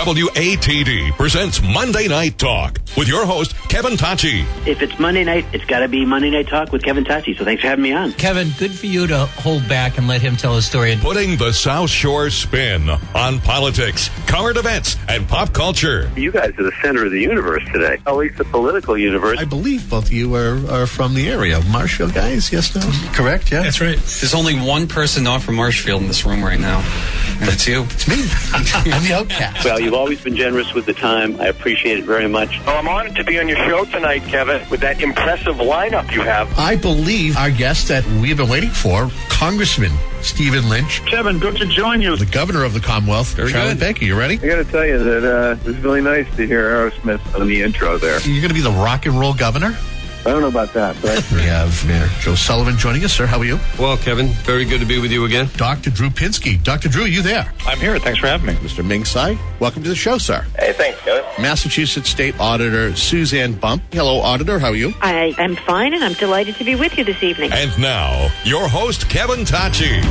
WATD presents Monday Night Talk with your host, Kevin Tachi. If it's Monday night, it's got to be Monday Night Talk with Kevin Tachi. So thanks for having me on. Kevin, good for you to hold back and let him tell his story. Putting the South Shore spin on politics, current events, and pop culture. You guys are the center of the universe today, at least the political universe. I believe both of you are from the area. Marshfield guys, yes, no? Correct, yeah? That's right. There's only one person not from Marshfield in this room right now, and it's you. It's me. I'm the outcast. Well, you've always been generous with the time. I appreciate it very much. Well, I'm honored to be on your show tonight, Kevin, with that impressive lineup you have. I believe our guest that we've been waiting for, Congressman Stephen Lynch. Kevin, good to join you. The governor of the Commonwealth, Charlotte Baker. You ready? I got to tell you that it was really nice to hear Aerosmith on the intro there. You're going to be the rock and roll governor? I don't know about that, but We have Mayor Joe Sullivan joining us. Sir, how are you? Well, Kevin, very good to be with you again. Dr. Drew Pinsky. Dr. Drew, you there? I'm here. Thanks for having me. Mr. Ming Tsai, welcome to the show, sir. Hey, thanks, Kevin. Massachusetts State Auditor Suzanne Bump. Hello, Auditor. How are you? I am fine, and I'm delighted to be with you this evening. And now, your host, Kevin Tachi.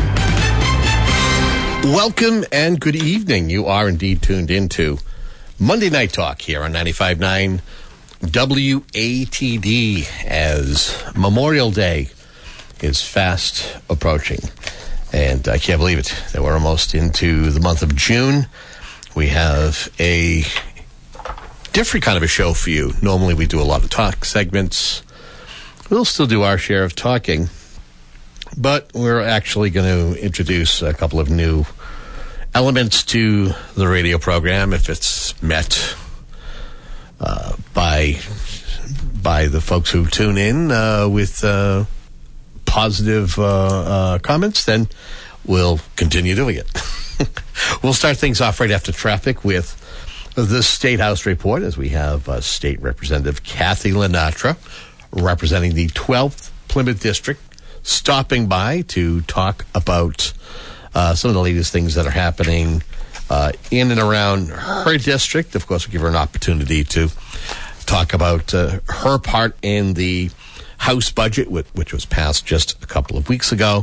Welcome and good evening. You are indeed tuned into Monday Night Talk here on 95.9 WATD as Memorial Day is fast approaching. And I can't believe it that we're almost into the month of June. We have a different kind of a show for you. Normally we do a lot of talk segments. We'll still do our share of talking. But we're actually going to introduce a couple of new elements to the radio program if it's met by the folks who tune in with positive comments, then we'll continue doing it. We'll start things off right after traffic with the State House report, as we have State Representative Kathy Lenatra, representing the 12th Plymouth District, stopping by to talk about some of the latest things that are happening in and around her district. Of course, we'll give her an opportunity to talk about her part in the House budget, which was passed just a couple of weeks ago.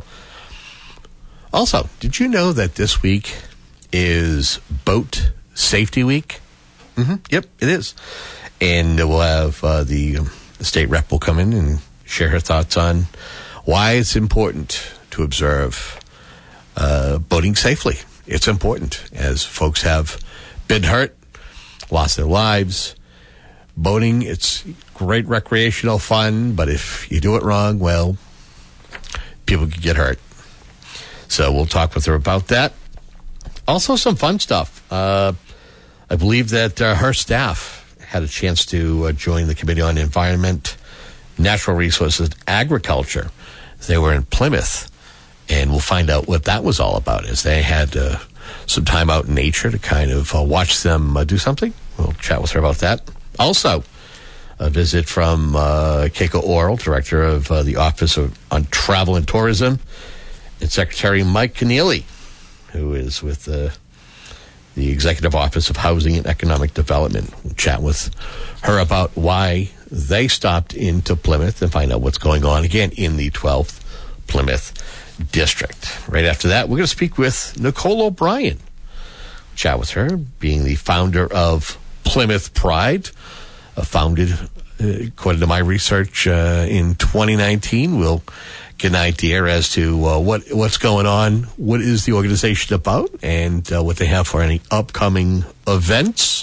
Also, did you know that this week is Boat Safety Week? Yep, it is. And we'll have the state rep will come in and share her thoughts on why it's important to observe boating safely. It's important, as folks have been hurt, lost their lives. Boating, it's great recreational fun, but if you do it wrong, well, people can get hurt. So we'll talk with her about that. Also, some fun stuff. I believe that her staff had a chance to join the Committee on Environment, Natural Resources, and Agriculture. They were in Plymouth, and we'll find out what that was all about, as they had some time out in nature to kind of watch them do something. We'll chat with her about that. Also, a visit from Keiko Oral, Director of the Office on Travel and Tourism, and Secretary Mike Keneally, who is with the Executive Office of Housing and Economic Development. We'll chat with her about why they stopped into Plymouth and find out what's going on again in the 12th Plymouth District. Right after that, we're going to speak with Nicole O'Brien. Chat with her, being the founder of Plymouth Pride, founded, according to my research, in 2019. We'll get an idea as to what's going on, what is the organization about, and what they have for any upcoming events.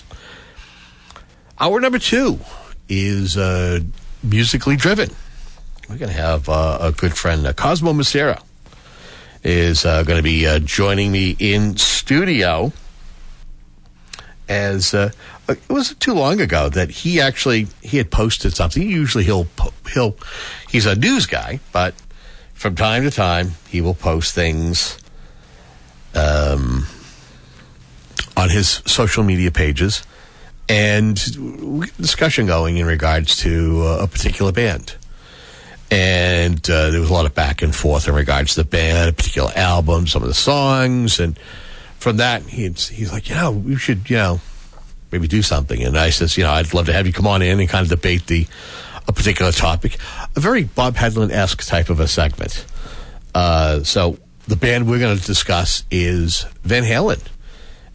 Hour number 2 is musically driven. We're going to have a good friend, Cosmo Macera, is going to be joining me in studio. As it wasn't too long ago that he had posted something. Usually he's a news guy, but from time to time he will post things on his social media pages, and discussion going in regards to a particular band. And there was a lot of back and forth in regards to the band, a particular album, some of the songs, and from that, he's like, we should, maybe do something. And I says, I'd love to have you come on in and kind of debate a particular topic. A very Bob Hedlund-esque type of a segment. So the band we're going to discuss is Van Halen.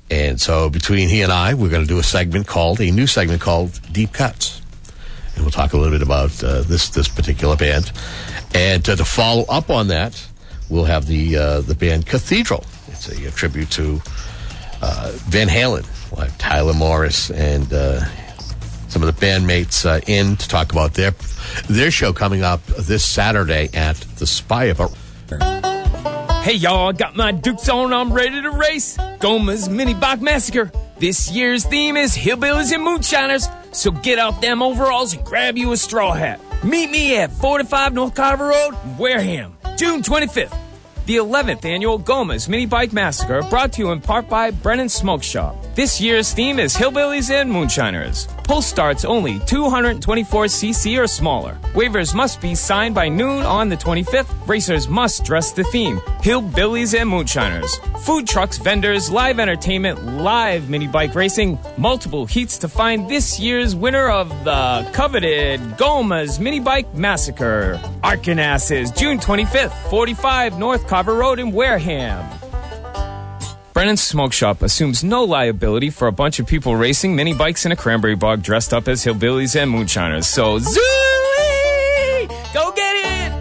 And so between he and I, we're going to do a new segment called Deep Cuts. And we'll talk a little bit about this particular band. And to follow up on that, we'll have the band Cathedral. It's a tribute to Van Halen. We'll have Tyler Morris and some of the bandmates in to talk about their show coming up this Saturday at the Spire. Hey y'all, I got my Dukes on, I'm ready to race. Goma's Mini Bike Massacre. This year's theme is Hillbillies and Moonshiners, so get off them overalls and grab you a straw hat. Meet me at 45 North Carver Road in Wareham, June 25th. The 11th annual Goma's Mini Bike Massacre, brought to you in part by Brennan Smoke Shop. This year's theme is Hillbillies and Moonshiners. Pull starts only 224cc or smaller. Waivers must be signed by noon on the 25th. Racers must dress the theme, Hillbillies and Moonshiners. Food trucks, vendors, live entertainment, live mini bike racing, multiple heats to find this year's winner of the coveted Goma's Mini Bike Massacre. Arkansas, June 25th, 45 North Carver Road in Wareham. Brennan's Smoke Shop assumes no liability for a bunch of people racing mini bikes in a cranberry bog dressed up as hillbillies and moonshiners. So, Zooey! Go get it!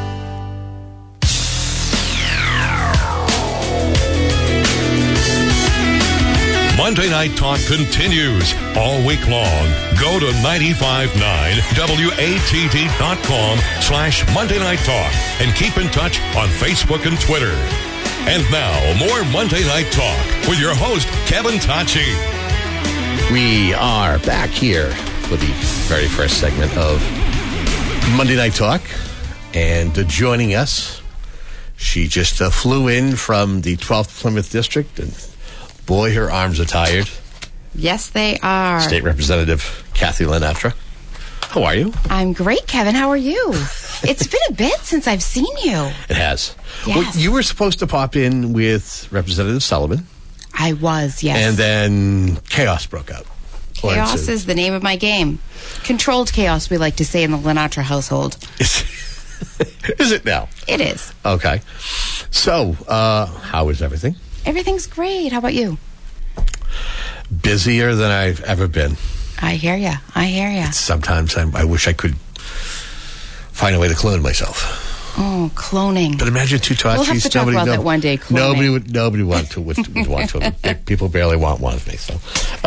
Monday Night Talk continues all week long. Go to 959watt.com/Monday Night Talk and keep in touch on Facebook and Twitter. And now, more Monday Night Talk with your host, Kevin Tacci. We are back here for the very first segment of Monday Night Talk. And joining us, she just flew in from the 12th Plymouth District. And boy, her arms are tired. Yes, they are. State Representative Kathy Lenatra. How are you? I'm great, Kevin. How are you? It's been a bit since I've seen you. It has. Yes. Well, you were supposed to pop in with Representative Sullivan. I was, yes. And then chaos broke out. Chaos is the name of my game. Controlled chaos, we like to say in the Lenatra household. Is it now? It is. Okay. So, how is everything? Everything's great. How about you? Busier than I've ever been. I hear ya. I hear ya. Sometimes I wish I could find a way to clone myself. Oh, cloning. But imagine two Tachis. We'll have to talk about that one day, cloning. Nobody would want to. People barely want one of me. So,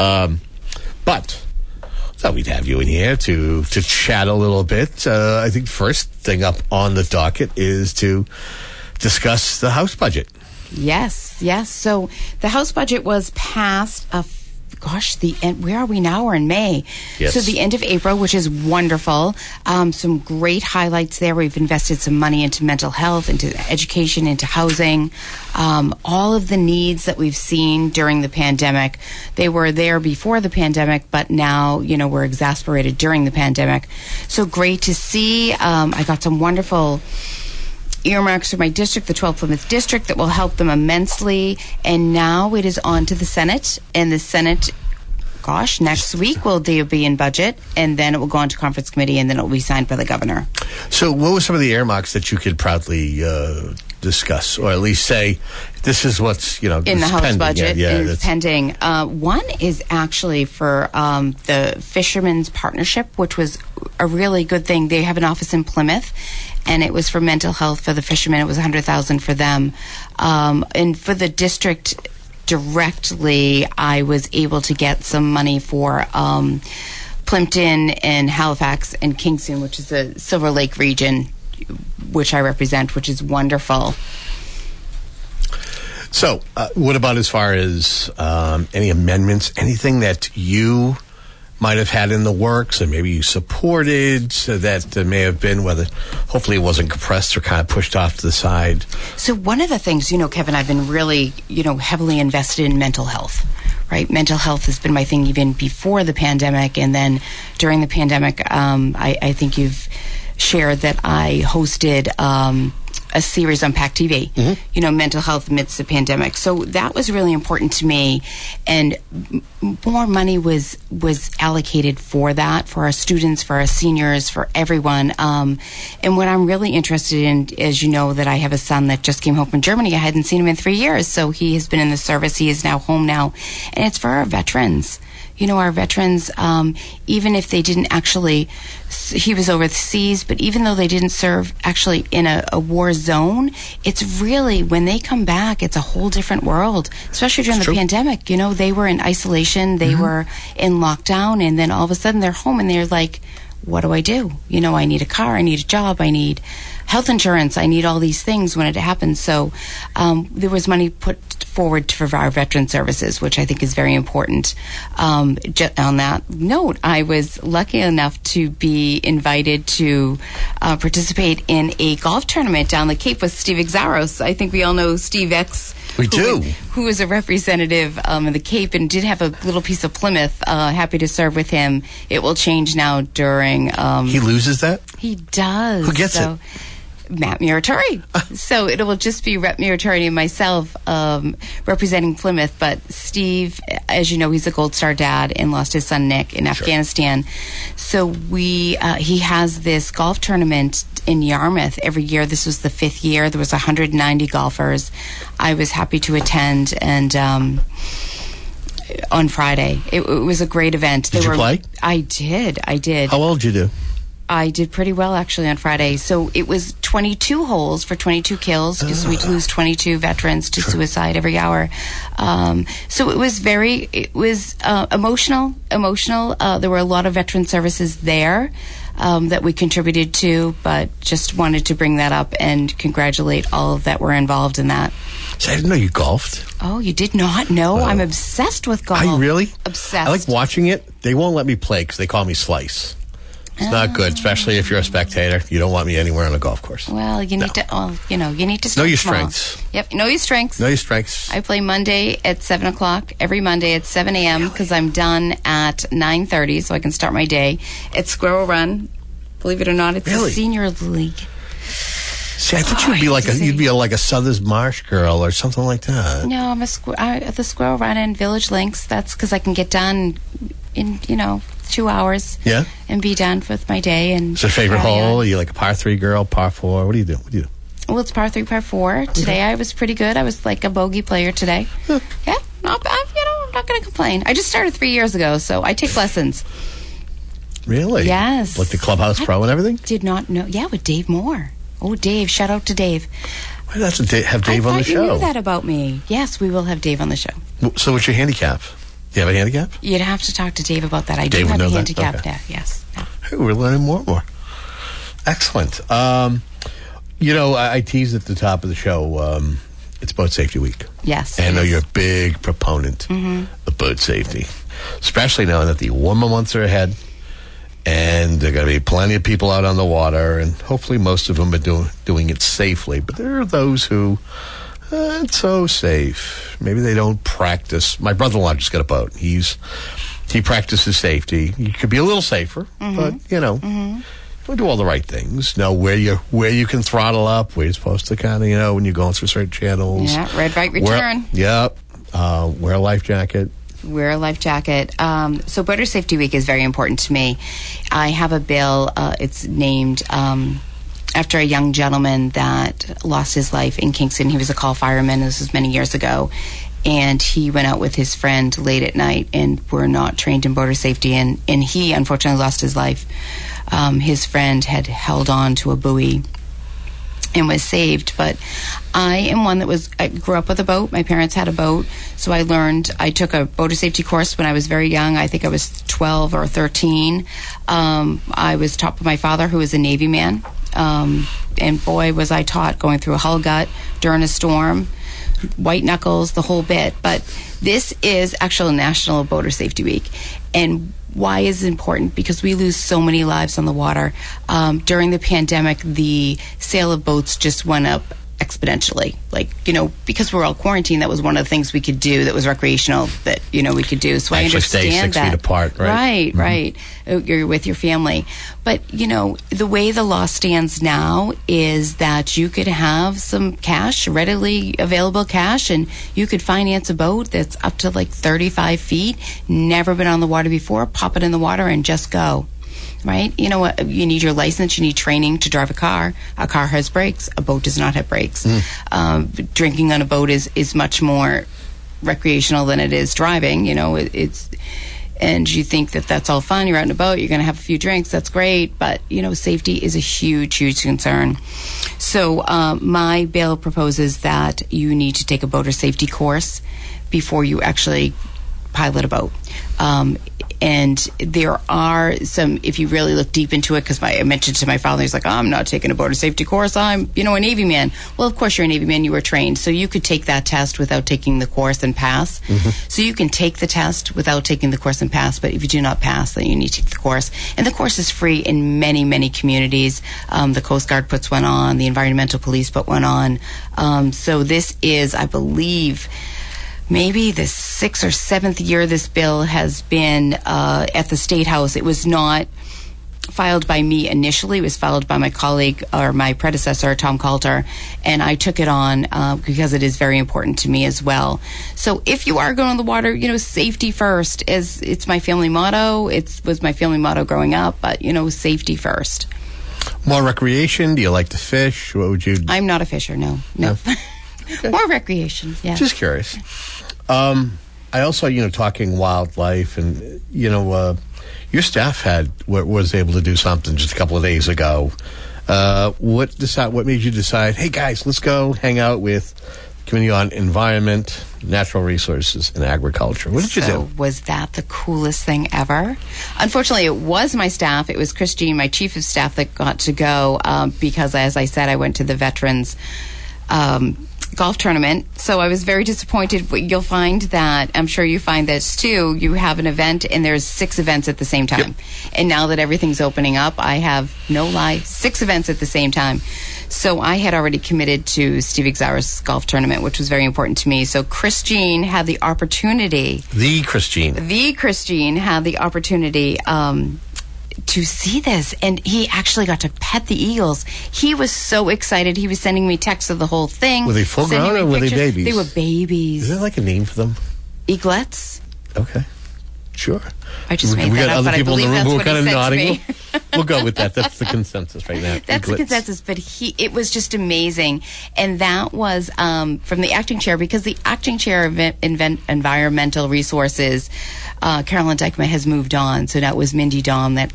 but thought we'd have you in here to chat a little bit. I think the first thing up on the docket is to discuss the House budget. Yes. So the House budget was passed the end. Where are we now? We're in May. Yes. So the end of April, which is wonderful. Some great highlights there. We've invested some money into mental health, into education, into housing. All of the needs that we've seen during the pandemic, they were there before the pandemic, but now, we're exasperated during the pandemic. So great to see. I got some wonderful earmarks for my district, the 12th Plymouth District, that will help them immensely. And now it is on to the Senate. And the Senate, next week will they be in budget, and then it will go on to conference committee, and then it will be signed by the governor. So what were some of the earmarks that you could proudly discuss, or at least say, this is what's, in the House pending. budget is that's pending. One is actually for the Fishermen's Partnership, which was a really good thing. They have an office in Plymouth, and it was for mental health for the fishermen. It was $100,000 for them. And for the district directly, I was able to get some money for Plimpton and Halifax and Kingston, which is the Silver Lake region, which I represent, which is wonderful. So, what about as far as any amendments, anything that you might have had in the works and maybe you supported that may have been, whether hopefully it wasn't compressed or kind of pushed off to the side? So one of the things, Kevin, I've been really, heavily invested in mental health, right? Mental health has been my thing even before the pandemic. And then during the pandemic, I think you've shared that I hosted a series on PAC TV, mental health amidst the pandemic. So that was really important to me, and more money was allocated for that, for our students, for our seniors, for everyone. And what I'm really interested in, as you know, that I have a son that just came home from Germany. I hadn't seen him in 3 years, so he has been in the service. He is now home now, and it's for our veterans. Our veterans, even if they didn't actually, he was overseas, but even though they didn't serve actually in a war zone, it's really, when they come back, it's a whole different world, especially during the pandemic. They were in isolation, they were in lockdown, and then all of a sudden they're home and they're like, what do? I need a car, I need a job, I need health insurance, I need all these things when it happens. So there was money put forward for our veteran services, which I think is very important. On that note, I was lucky enough to be invited to participate in a golf tournament down the Cape with Steve Exaros. I think we all know Steve X. We do. Who is a representative in the Cape and did have a little piece of Plymouth. Happy to serve with him. It will change now during... he loses that? He does. Who gets it? Matt Muratori. So it will just be Rep Muratori and myself representing Plymouth. But Steve, as you know, he's a Gold Star dad and lost his son Nick in Afghanistan. So he has this golf tournament in Yarmouth every year. This was the 5th year. There was 190 golfers. I was happy to attend, and on Friday it was a great event. Did you play? I did. How well did you do? I did pretty well, actually, on Friday. So it was 22 holes for 22 kills, because we lose 22 veterans to suicide every hour. So it was emotional. There were a lot of veteran services there that we contributed to, but just wanted to bring that up and congratulate all that were involved in that. So I didn't know you golfed. Oh, you did not know? I'm obsessed with golf. Are you really? Obsessed. I like watching it. They won't let me play because they call me Slice. It's not good, especially if you're a spectator. You don't want me anywhere on a golf course. Well, you need to. You need to start know your small. strengths. Yep, know your strengths. Know your strengths. I play Monday at 7 o'clock, every Monday at 7 a.m. because I'm done at 9:30, so I can start my day at Squirrel Run. Believe it or not, it's a senior league. See, I thought you'd be like a Southers Marsh girl or something like that. No, I'm at the Squirrel Run in Village Links. That's because I can get done in 2 hours. Yeah. And be done with my day. And is your favorite hole? Are you like a par 3 girl, par 4? What do you do? Well, it's par 3, par 4. Today I was pretty good. I was like a bogey player today. Yeah, not bad. I'm not going to complain. I just started 3 years ago, so I take lessons. Really? Yes. Like the Clubhouse Pro and everything? Did not know. Yeah, with Dave Moore. Oh, Dave. Shout out to Dave. Why not have Dave on the show? You knew that about me. Yes, we will have Dave on the show. So what's your handicap? Do you have a handicap? You'd have to talk to Dave about that. I Dave do have would a know handicap. Okay. Yes. Hey, we're learning more and more. Excellent. I teased at the top of the show, it's Boat Safety Week. Yes. And I know you're a big proponent of boat safety, especially now that the warmer months are ahead, and there are going to be plenty of people out on the water, and hopefully most of them are doing it safely. But there are those who aren't so safe. Maybe they don't practice. My brother-in-law just got a boat. He practices safety. You could be a little safer, but we'll do all the right things. Know where you can throttle up, where you're supposed to kind of, when you're going through certain channels. Yeah, red, right, return. Wear a life jacket. Wear a life jacket. So Boater Safety Week is very important to me. I have a bill. It's named after a young gentleman that lost his life in Kingston. He was a call fireman. This was many years ago. And he went out with his friend late at night and were not trained in boater safety. And he, unfortunately, lost his life. His friend had held on to a buoy and was saved. But I am one I grew up with a boat. My parents had a boat. So I took a boater safety course when I was very young. I think I was 12 or 13. I was taught by my father, who was a Navy man. And boy, was I taught going through a hull gut during a storm, white knuckles, the whole bit. But this is actually National Boater Safety Week. And why is it important? Because we lose so many lives on the water. During the pandemic, the sale of boats just went up exponentially. Like, because we're all quarantined, that was one of the things we could do that was recreational that, we could do. So actually I understand stay 6 that. feet apart, right? Right. You're with your family. But, the way the law stands now is that you could have some cash, readily available cash, and you could finance a boat that's up to like 35 feet, never been on the water before, pop it in the water and just go. Right? You know what? You need your license. You need training to drive a car. A car has brakes. A boat does not have brakes. Drinking on a boat is much more recreational than it is driving. And you think that that's all fun. You're out in a boat. You're going to have a few drinks. That's great. But, safety is a huge, huge concern. So my bill proposes that you need to take a boater safety course before you actually pilot a boat. And there are some, if you really look deep into it, because I mentioned to my father, he's like, I'm not taking a boater safety course. I'm, a Navy man. Well, of course you're a Navy man. You were trained. So you could take that test without taking the course and pass. So you can take the test without taking the course and pass. But if you do not pass, then you need to take the course. And the course is free in many, many communities. The Coast Guard puts one on. The Environmental Police put one on. So this is, I believe, maybe the 6th or 7th year this bill has been at the State House. It was not filed by me initially. It was filed by my colleague or my predecessor, Tom Coulter, and I took it on because it is very important to me as well. So if you are going on the water, safety first. It's my family motto. It was my family motto growing up, but, safety first. More recreation? Do you like to fish? What would you... I'm not a fisher, no. Okay. More recreation, yeah. Just curious. I also, talking wildlife and, your staff was able to do something just a couple of days ago. What made you decide, hey guys, let's go hang out with the Committee on Environment, Natural Resources, and Agriculture? What did you do? Was that the coolest thing ever? Unfortunately, it was my staff. It was Christine, my chief of staff, that got to go because, as I said, I went to the Veterans golf tournament. So I was very disappointed. You'll find that, I'm sure you find this too, you have an event and there's 6 events at the same time. Yep. And now that everything's opening up, I have, no lie, 6 events at the same time. So I had already committed to Steve Exara's golf tournament, which was very important to me. So Christine had the opportunity. The Christine had the opportunity to see this, and he actually got to pet the eagles. He was so excited. He was sending me texts of the whole thing. Were they full grown or were they babies? They were babies. Is there like a name for them? Eaglets. Okay, sure. I just made that up, but I believe that's what he said to me. We'll go with that. That's the consensus right now. That's the consensus, but it was just amazing. And that was from the acting chair, because the acting chair of Environmental Resources, Carolyn Dykema, has moved on. So that was Mindy Dahm that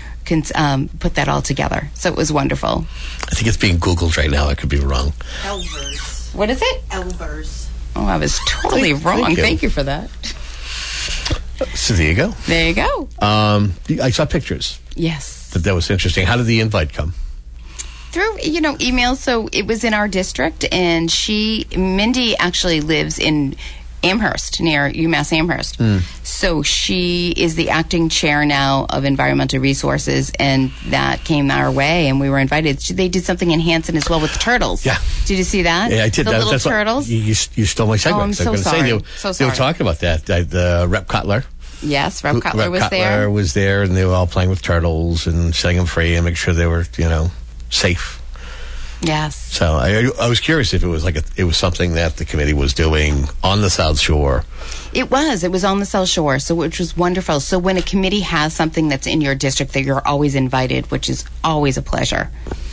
put that all together. So it was wonderful. I think it's being Googled right now. I could be wrong. Elvers. What is it? Elvers. Oh, I was totally wrong. Thank you for that. So there you go. There you go. I saw pictures. Yes. That was interesting. How did the invite come? Through, email. So it was in our district, and Mindy actually lives in Amherst, near UMass Amherst. So she is the acting chair now of Environmental Resources, and that came our way, and we were invited. They did something in Hanson as well with the turtles. Yeah. Did you see that? Yeah, I did. The little turtles? You stole my segue. Oh, I'm so sorry. They were talking about that. The Rep Cutler. Yes, Rep Cutler was there. Rep Cutler was there, and they were all playing with turtles and setting them free and make sure they were, safe. Yes. So I was curious if it was it was something that the committee was doing on the South Shore. It was on the South Shore, so which was wonderful. So when a committee has something that's in your district, that you're always invited, which is always a pleasure.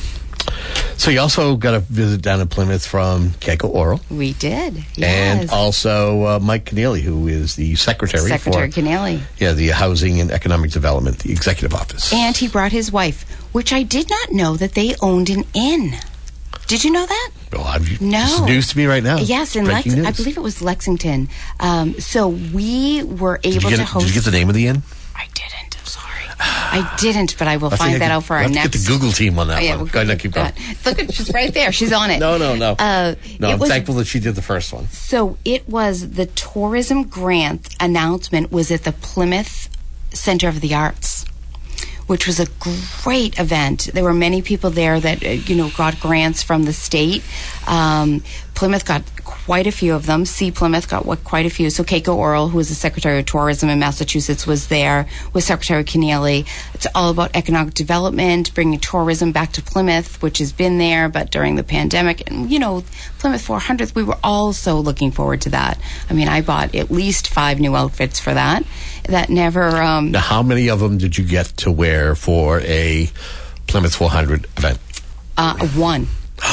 So you also got a visit down in Plymouth from Keiko Oral. We did, yes. And also Mike Keneally, who is the secretary Keneally. Yeah, the Housing and Economic Development, the executive office. And he brought his wife, which I did not know that they owned an inn. Did you know that? No. This is news to me right now. Yes, in I believe it was Lexington. So we were able to host. Did you get the name of the inn? I didn't. I'm sorry. I didn't, but I will find that out for our next. Get the Google team on that one. We'll go ahead, keep going. Look, she's right there. She's on it. No. I'm thankful that she did the first one. So it was the tourism grant announcement was at the Plymouth Center of the Arts, which was a great event. There were many people there that, got grants from the state. Plymouth got quite a few of them. Plymouth got quite a few. So Keiko Earl, who was the Secretary of Tourism in Massachusetts, was there with Secretary Keneally. It's all about economic development, bringing tourism back to Plymouth, which has been there, but during the pandemic. And, Plymouth 400th, we were also looking forward to that. I mean, I bought at least 5 new outfits for that. That never... Now, how many of them did you get to wear for a Plymouth 400 event? One.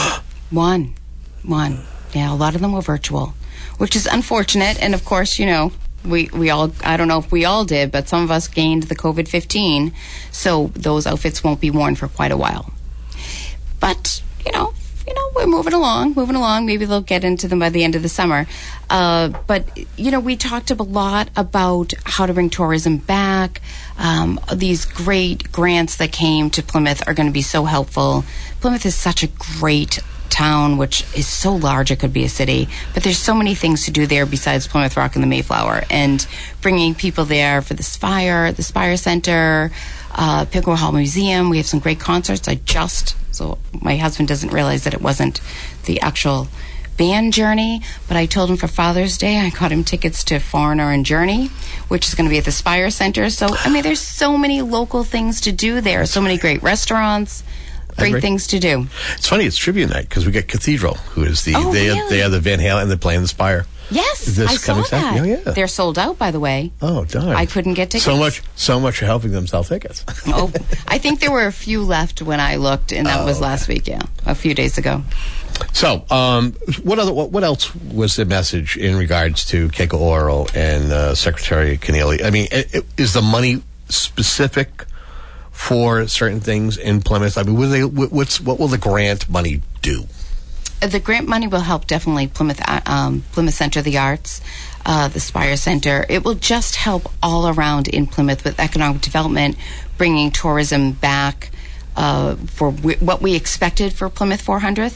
One. Yeah, a lot of them were virtual, which is unfortunate. And of course, we all, I don't know if we all did, but some of us gained the COVID-15, so those outfits won't be worn for quite a while. But, we're moving along. Maybe they'll get into them by the end of the summer. But, we talked a lot about how to bring tourism back. These great grants that came to Plymouth are going to be so helpful. Plymouth is such a great town, which is so large it could be a city, but there's so many things to do there besides Plymouth Rock and the Mayflower, and bringing people there for the Spire Center, Pickerel Hall Museum. We have some great concerts. So my husband doesn't realize that it wasn't the actual band Journey, but I told him for Father's Day I got him tickets to Foreigner and Journey, which is going to be at the Spire Center. So there's so many local things to do there, so many great restaurants, great things to do. It's funny, it's tribute night because we got Cathedral, who is they are the Van Halen, they're playing the Spire. Yes, I saw that. Yeah. They're sold out, by the way. Oh, darn. I couldn't get tickets. So much for helping them sell tickets. I think there were a few left when I looked, and that was last week, a few days ago. So, what else was the message in regards to Keiko Earl and Secretary Keneally? I mean, is the money specific for certain things in Plymouth? I mean, what will the grant money do? The grant money will help definitely Plymouth Center of the Arts, the Spire Center. It will just help all around in Plymouth with economic development, bringing tourism back for what we expected for Plymouth 400th.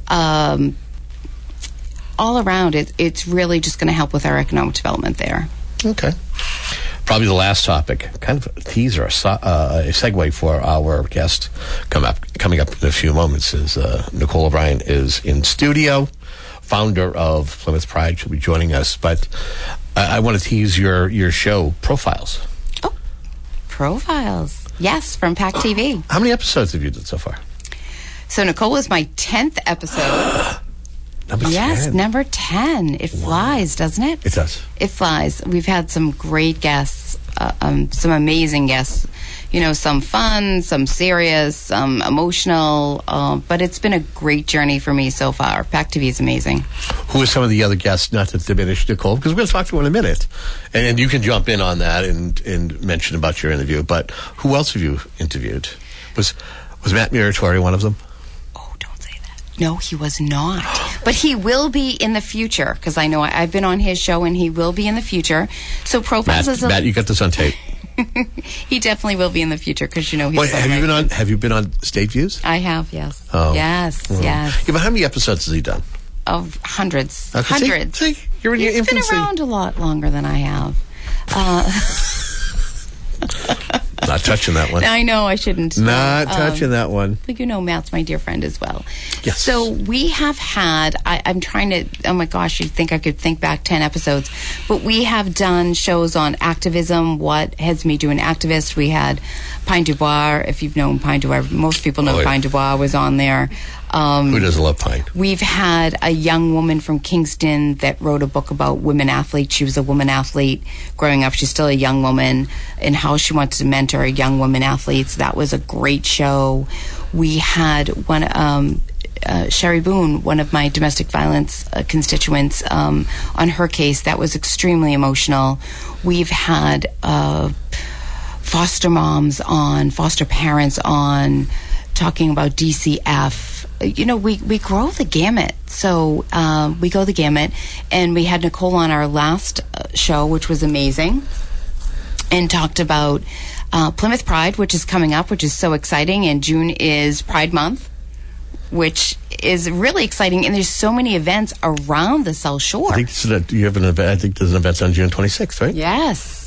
All around, it's really just going to help with our economic development there. Okay. Probably the last topic, kind of a teaser, a segue for our guest coming up in a few moments, is Nicole O'Brien is in studio, founder of Plymouth Pride. She'll be joining us, but I want to tease your show, Profiles. Oh, Profiles. Yes, from PAC TV. How many episodes have you done so far? So Nicole was my 10th episode. Number 10. Yes, number 10. It flies, doesn't it? It does. It flies. We've had some great guests, some amazing guests. Some fun, some serious, some emotional. But it's been a great journey for me so far. PAC TV is amazing. Who are some of the other guests, not to diminish Nicole, because we're going to talk to her in a minute. And you can jump in on that and mention about your interview. But who else have you interviewed? Was Matt Muratori one of them? No, he was not. But he will be in the future, because I know I've been on his show, and he will be in the future. So Profiles is Matt, you got this on tape. He definitely will be in the future, because he's have you been on State Views? I have, yes. Oh. Yes. Yeah, but how many episodes has he done? Of hundreds. Okay, hundreds. See, you're in your infancy. He's been around a lot longer than I have. Not touching that one. I know I shouldn't. Not touching that one. But Matt's my dear friend as well. Yes. So we have had, I'm trying to, oh my gosh, you'd think I could think back 10 episodes. But we have done shows on activism, what has me do an activist. We had Pine Dubois, if you've known Pine Dubois. Most people know Pine Dubois was on there. Who doesn't love Pine? We've had a young woman from Kingston that wrote a book about women athletes. She was a woman athlete growing up. She's still a young woman, and how she wants to mentor young women athletes. That was a great show. We had one, Sherry Boone, one of my domestic violence constituents, on her case. That was extremely emotional. We've had foster moms on, foster parents on, talking about DCF. We grow the gamut. So we go the gamut. And we had Nicole on our last show, which was amazing, and talked about Plymouth Pride, which is coming up, which is so exciting. And June is Pride Month, which is really exciting. And there's so many events around the South Shore. I think you have an event. I think there's an event on June 26th, right? Yes.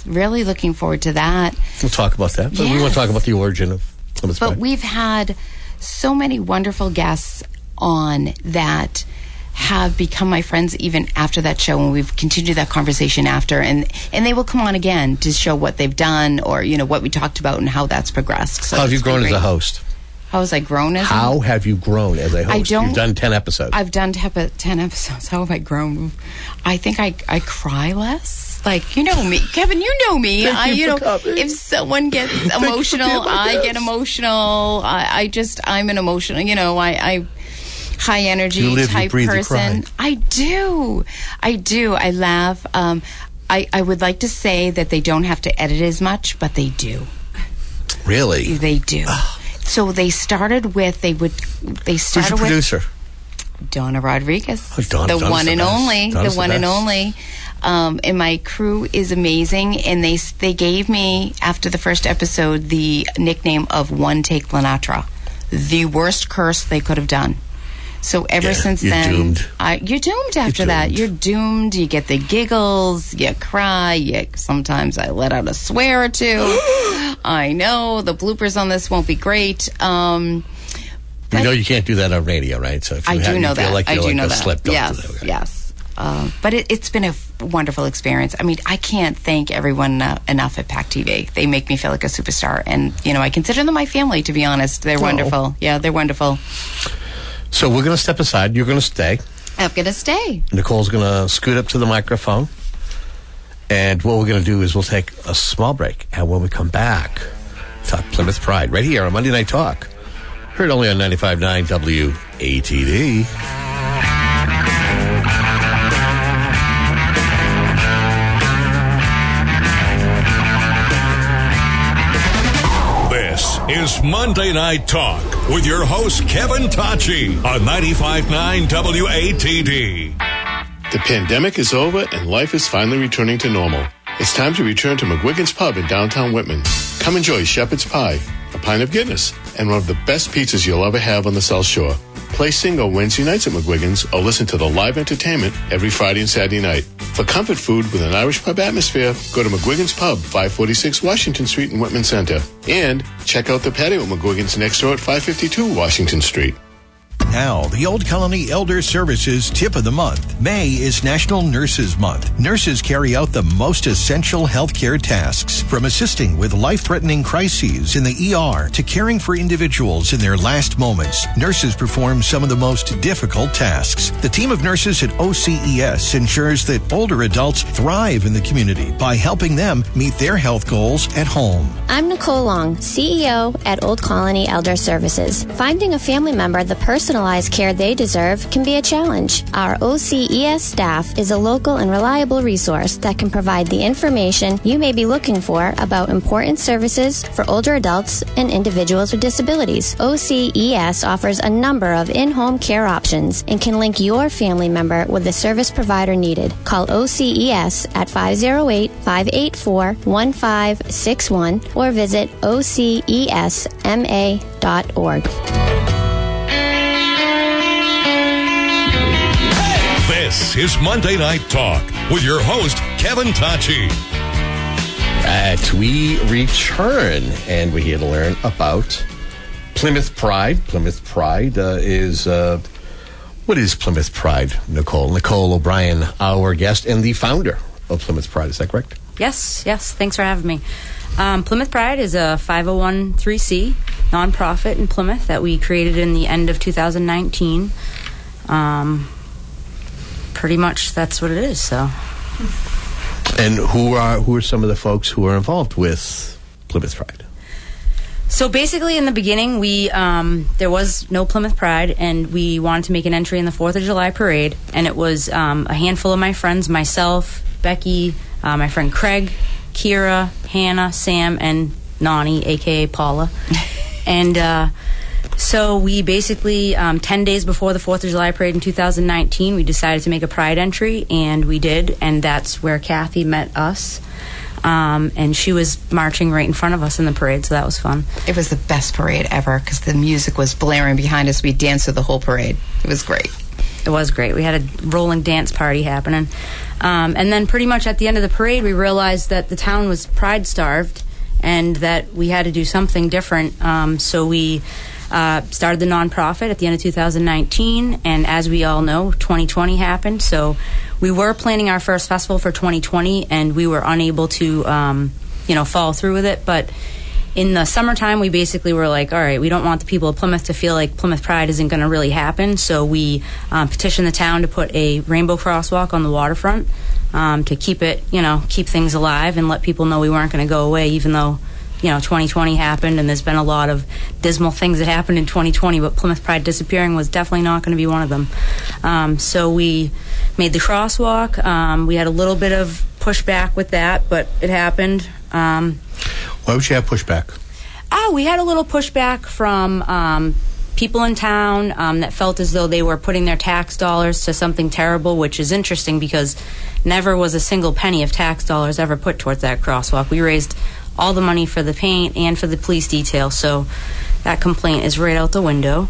really looking forward to that. We'll talk about that. But we want to talk about the origin of Plymouth Pride. But we've had so many wonderful guests on that have become my friends even after that show, and we've continued that conversation after, and they will come on again to show what they've done or, what we talked about and how that's progressed. So how have you grown as a host? How have I grown as How have you grown as a host? You've done 10 episodes. I've done 10 episodes. How have I grown? I think I cry less. Like, you know me. Kevin, you know me. If someone gets emotional, I get emotional. I'm an emotional, I high energy type person. I do. I laugh. I would like to say that they don't have to edit as much, but they do. Really? They do. So they started with, Who's your producer? Donna Rodriguez. Donna's the one and only. And my crew is amazing. And they gave me, after the first episode, the nickname of One Take Lenatra. The worst curse they could have done. So ever since then, doomed. You're doomed after that. You're doomed. You get the giggles. You cry. Sometimes I let out a swear or two. I know the bloopers on this won't be great. You know you can't do that on radio, right? So if you I do know that. I do know that. Yes. But it's been a wonderful experience. I mean, I can't thank everyone enough at PAC TV. They make me feel like a superstar, and I consider them my family. To be honest, they're wonderful. Yeah, they're wonderful. So we're going to step aside. You're going to stay. I'm going to stay. Nicole's going to scoot up to the microphone. And what we're going to do is we'll take a small break. And when we come back, talk Plymouth Pride right here on Monday Night Talk. Heard only on 95.9 WATD. This is Monday Night Talk with your host, Kevin Tachi, on 95.9 WATD. The pandemic is over and life is finally returning to normal. It's time to return to McGuigan's Pub in downtown Whitman. Come enjoy shepherd's pie, a pint of Guinness, and one of the best pizzas you'll ever have on the South Shore. Play single Wednesday nights at McGuigan's or listen to the live entertainment every Friday and Saturday night. For comfort food with an Irish pub atmosphere, go to McGuigan's Pub, 546 Washington Street in Whitman Center. And check out the patio at McGuigan's next door at 552 Washington Street. Now, the Old Colony Elder Services Tip of the Month. May is National Nurses Month. Nurses carry out the most essential healthcare tasks, from assisting with life-threatening crises in the ER to caring for individuals in their last moments. Nurses perform some of the most difficult tasks. The team of nurses at OCES ensures that older adults thrive in the community by helping them meet their health goals at home. I'm Nicole Long, CEO at Old Colony Elder Services. Finding a family member the personalized care they deserve can be a challenge. Our OCES staff is a local and reliable resource that can provide the information you may be looking for about important services for older adults and individuals with disabilities. OCES offers a number of in-home care options and can link your family member with the service provider needed. Call OCES at 508-584-1561 or visit ocesma.org. This is Monday Night Talk with your host, Kevin Tachi. We return, and we're here to learn about Plymouth Pride. Plymouth Pride is... what is Plymouth Pride, Nicole? Nicole O'Brien, our guest, and the founder of Plymouth Pride. Is that correct? Yes. Thanks for having me. Plymouth Pride is a 501(c) nonprofit in Plymouth that we created in the end of 2019. Pretty much that's what it is. So, and who are some of the folks who are involved with Plymouth Pride? So basically, in the beginning, we there was no Plymouth Pride, and we wanted to make an entry in the 4th of July parade, and it was a handful of my friends, myself, Becky, my friend Craig, Kira, Hannah, Sam, and Nani, a.k.a. Paula. And so we basically, 10 days before the 4th of July parade in 2019, we decided to make a Pride entry, and we did, and that's where Kathy met us. And she was marching right in front of us in the parade, so that was fun. It was the best parade ever because the music was blaring behind us. We danced through the whole parade. It was great. It was great. We had a rolling dance party happening. And then pretty much at the end of the parade, we realized that the town was pride-starved and that we had to do something different. So we started the nonprofit at the end of 2019, and as we all know, 2020 happened. So we were planning our first festival for 2020, and we were unable to, follow through with it. But in the summertime, we basically were like, all right, we don't want the people of Plymouth to feel like Plymouth Pride isn't going to really happen. So we petitioned the town to put a rainbow crosswalk on the waterfront to keep it, keep things alive and let people know we weren't going to go away, even though 2020 happened, and there's been a lot of dismal things that happened in 2020, but Plymouth Pride disappearing was definitely not going to be one of them. So we made the crosswalk. We had a little bit of pushback with that, but it happened. Why would you have pushback? We had a little pushback from people in town that felt as though they were putting their tax dollars to something terrible, which is interesting because never was a single penny of tax dollars ever put towards that crosswalk. We raised all the money for the paint and for the police detail, so that complaint is right out the window.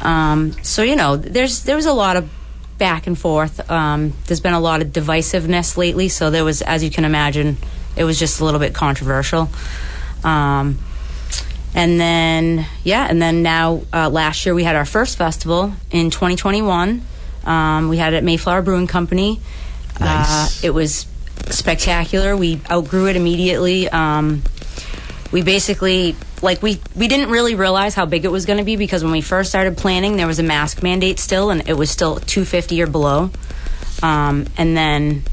There was a lot of back and forth. There's been a lot of divisiveness lately, so there was, as you can imagine, it was just a little bit controversial. And then now last year we had our first festival in 2021. We had it at Mayflower Brewing Company. Nice. It was spectacular. We outgrew it immediately. We basically, we didn't really realize how big it was going to be because when we first started planning, there was a mask mandate still, and it was still 250 or below. And then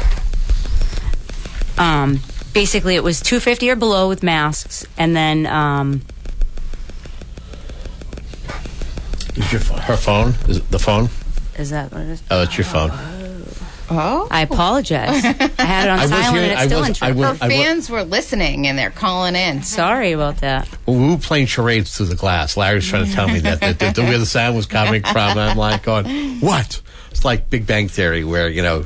basically it was 250 or below with masks, and then Is her phone? Is it the phone? Is that what it is? Oh, it's your phone. Oh, I apologize. I had it on silent and it's still in true. Her fans were listening and they're calling in. Sorry about that. Well, we were playing charades through the glass. Larry was trying to tell me that where the sound was coming from. And I'm like going, what? It's like Big Bang Theory where,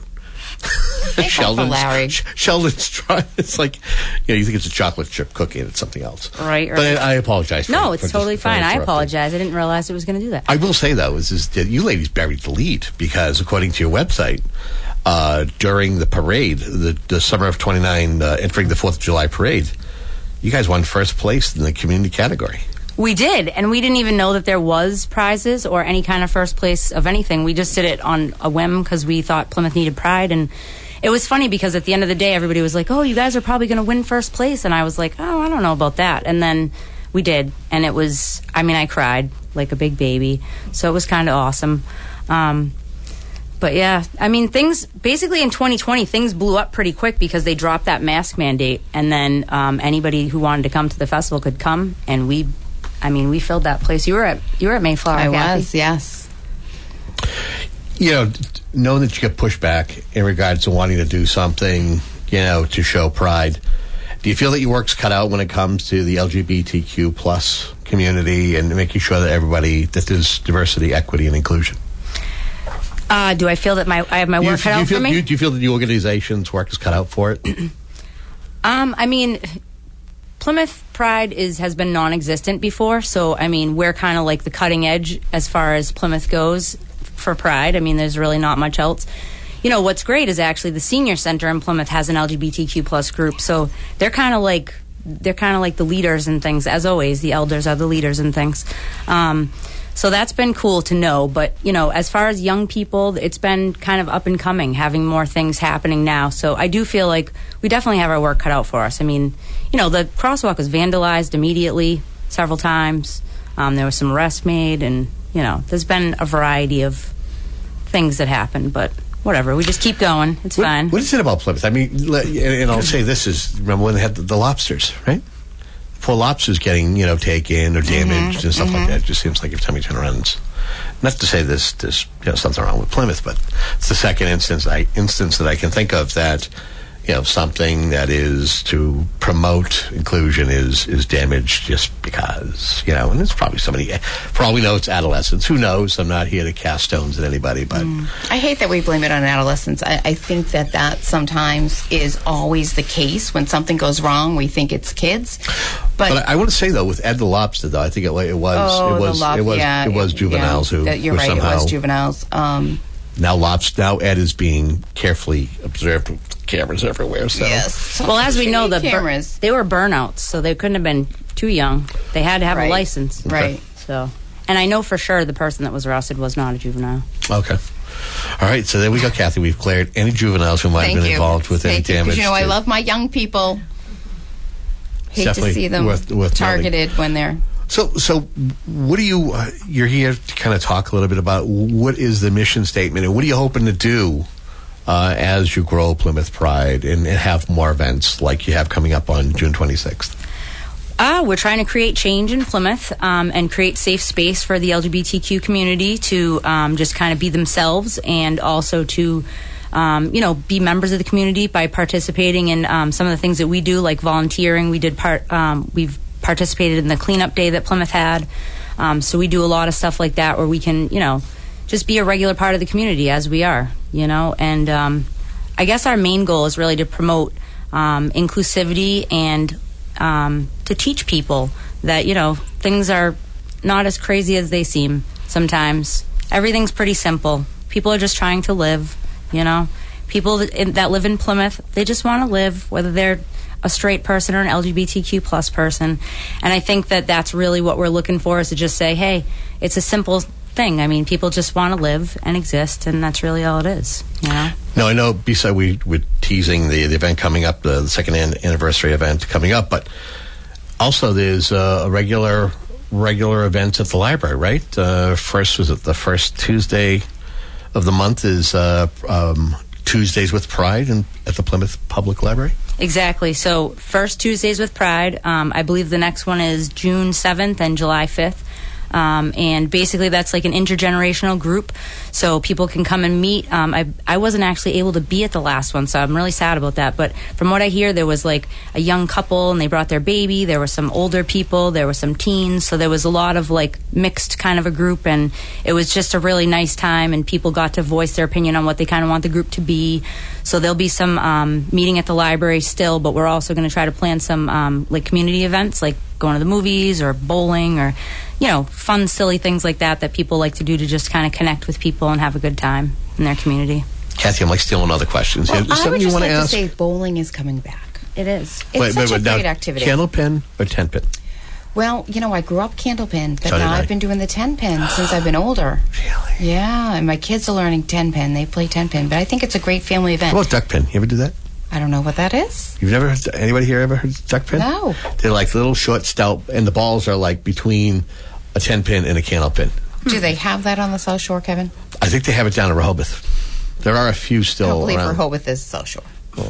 Sheldon's trying. It's like, you think it's a chocolate chip cookie and it's something else. Right. But I apologize. No, it's totally fine. I apologize. I didn't realize it was going to do that. I will say, though, you ladies buried the lead because, according to your website, during the parade, the summer of 29, entering the 4th of July parade, you guys won first place in the community category. We did, and we didn't even know that there was prizes or any kind of first place of anything. We just did it on a whim because we thought Plymouth needed pride, and it was funny because at the end of the day, everybody was like, oh, you guys are probably going to win first place, and I was like, oh, I don't know about that, and then we did, and it was, I cried like a big baby, so it was kind of awesome. But yeah, things, basically in 2020, things blew up pretty quick because they dropped that mask mandate, and then anybody who wanted to come to the festival could come, and we filled that place. You were at Mayflower, I Kathy. was, yes. Knowing that you get pushback in regards to wanting to do something, to show pride, do you feel that your work's cut out when it comes to the LGBTQ plus community and making sure that there's diversity, equity, and inclusion? Do I feel that I have my work cut out for me? Do you feel that the organization's work is cut out for it? Plymouth Pride has been non-existent before, so we're kind of like the cutting edge as far as Plymouth goes for Pride. There's really not much else. What's great is actually the Senior Center in Plymouth has an LGBTQ plus group, so they're kind of like the leaders and things. As always, the elders are the leaders and things. So that's been cool to know. But, as far as young people, it's been kind of up and coming, having more things happening now. So I do feel like we definitely have our work cut out for us. The crosswalk was vandalized immediately several times. There was some arrests made, and, there's been a variety of things that happened. But whatever, we just keep going. It's fine. What is it about Plymouth? And I'll say this is, remember when they had the lobsters, right? Poor lobsters getting, taken or damaged and stuff like that. It just seems like every time you turn around, it's not to say there's something wrong with Plymouth, but it's the second instance that I can think of that, something that is to promote inclusion is damaged just because, and it's probably somebody, for all we know, it's adolescents. Who knows? I'm not here to cast stones at anybody, but... I hate that we blame it on adolescents. I think that sometimes is always the case. When something goes wrong, we think it's kids. But I want to say though, with Ed the Lobster, though, I think it was juveniles who you're were right. somehow, It was juveniles. Now Ed is being carefully observed with cameras everywhere. So. Yes. Well, as we know, cameras. they were burnouts, so they couldn't have been too young. They had to have a license, right? So, and I know for sure the person that was arrested was not a juvenile. Okay. All right, so there we go, Kathy. We've cleared any juveniles who might have been involved with any damage. Because, I love my young people. Hate to see them worth targeted when they're... So what do you... you're here to kind of talk a little bit about what is the mission statement, and what are you hoping to do as you grow Plymouth Pride and have more events like you have coming up on June 26th? We're trying to create change in Plymouth and create safe space for the LGBTQ community to just kind of be themselves, and also to be members of the community by participating in some of the things that we do, like volunteering. We've participated in the cleanup day that Plymouth had. So we do a lot of stuff like that where we can, just be a regular part of the community as we are, And I guess our main goal is really to promote inclusivity and to teach people that, things are not as crazy as they seem sometimes. Everything's pretty simple. People are just trying to live, People that live in Plymouth, they just want to live, whether they're a straight person or an LGBTQ plus person. And I think that that's really what we're looking for, is to just say, hey, it's a simple thing. I mean, people just want to live and exist, and that's really all it is, No, I know, beside we're teasing the event coming up, the second anniversary event coming up, but also there's a regular events at the library, right? The first Tuesday of the month is Tuesdays with Pride at the Plymouth Public Library? Exactly. So first Tuesdays with Pride. I believe the next one is June 7th and July 5th. And basically that's like an intergenerational group, so people can come and meet. I wasn't actually able to be at the last one, so I'm really sad about that. But from what I hear, there was like a young couple and they brought their baby. There were some older people. There were some teens. So there was a lot of like mixed kind of a group, and it was just a really nice time, and people got to voice their opinion on what they kind of want the group to be. So there'll be some meeting at the library still, but we're also going to try to plan some like community events, like going to the movies or bowling or fun, silly things like that people like to do to just kind of connect with people and have a good time in their community. Kathy, I'm like stealing other questions. Well, I would you just want like to ask? to say bowling is coming back. It is. It's such a great activity. Candlepin or 10-pin? Well, I grew up candlepin, but So now did I. I've been doing the 10-pin since I've been older. Really? Yeah, and my kids are learning 10-pin. They play 10-pin, but I think it's a great family event. What about duck pin? You ever do that? I don't know what that is. You've never heard, anybody here ever heard of duck pin? No. They're like little short, stout, and the balls are like between a 10-pin and a candlepin. Do they have that on the South Shore, Kevin? I think they have it down in Rehoboth. There are a few still I don't believe around. Rehoboth is South Shore.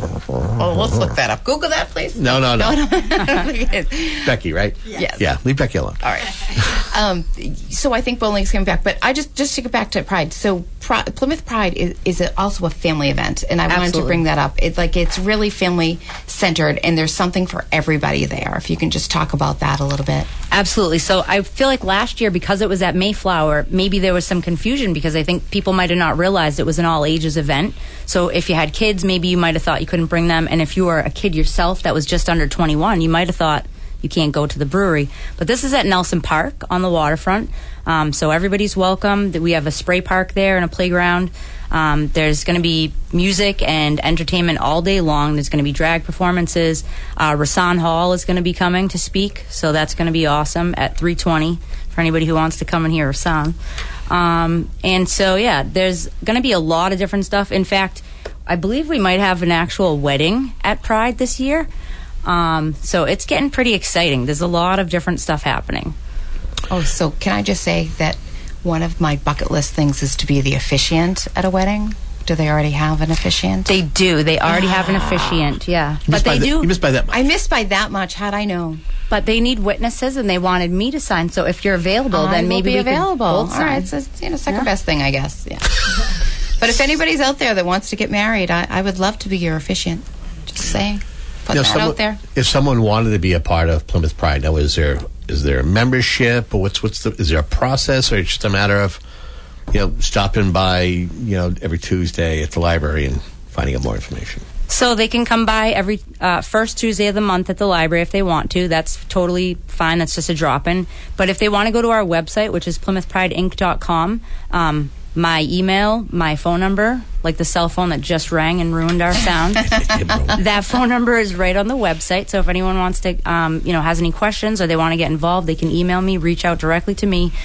Oh, let's look that up. Google that, please. No. I don't think it is. Becky, right? Yes. Yeah, leave Becky alone. All right. So I think bowling's coming back, but I just to get back to Pride. So Plymouth Pride is also a family event, and I wanted to bring that up. It's really family centered, and there's something for everybody there. If you can just talk about that a little bit. Absolutely. So I feel like last year, because it was at Mayflower, maybe there was some confusion, because I think people might have not realized it was an all ages event. So if you had kids, maybe you might have thought you couldn't bring them, and if you were a kid yourself that was just under 21, you might have thought you can't go to the brewery. But this is at Nelson Park on the waterfront, so everybody's welcome. We have a spray park there and a playground. There's going to be music and entertainment all day long. There's going to be drag performances. Rasan Hall is going to be coming to speak, so that's going to be awesome at 3:20 for anybody who wants to come and hear Rasan. And so, yeah, there's going to be a lot of different stuff. In fact, I believe we might have an actual wedding at Pride this year. So it's getting pretty exciting. There's a lot of different stuff happening. Oh, so can I just say that one of my bucket list things is to be the officiant at a wedding? Do they already have an officiant? They do. They already have an officiant, yeah. But they do. You missed by that much. I missed by that much. Had I known. But they need witnesses, and they wanted me to sign. So if you're available, then maybe be we available. can both sign. All right, so it's second best thing, I guess. Yeah. But if anybody's out there that wants to get married, I would love to be your officiant. Just saying. Put that out there. If someone wanted to be a part of Plymouth Pride, now is there a membership, or is there a process, or it's just a matter of stopping by every Tuesday at the library and finding out more information? So they can come by every first Tuesday of the month at the library if they want to. That's totally fine. That's just a drop-in. But if they want to go to our website, which is PlymouthPrideInc.com, my email, my phone number, like the cell phone that just rang and ruined our sound, that phone number is right on the website. So if anyone wants to, has any questions or they want to get involved, they can email me, reach out directly to me.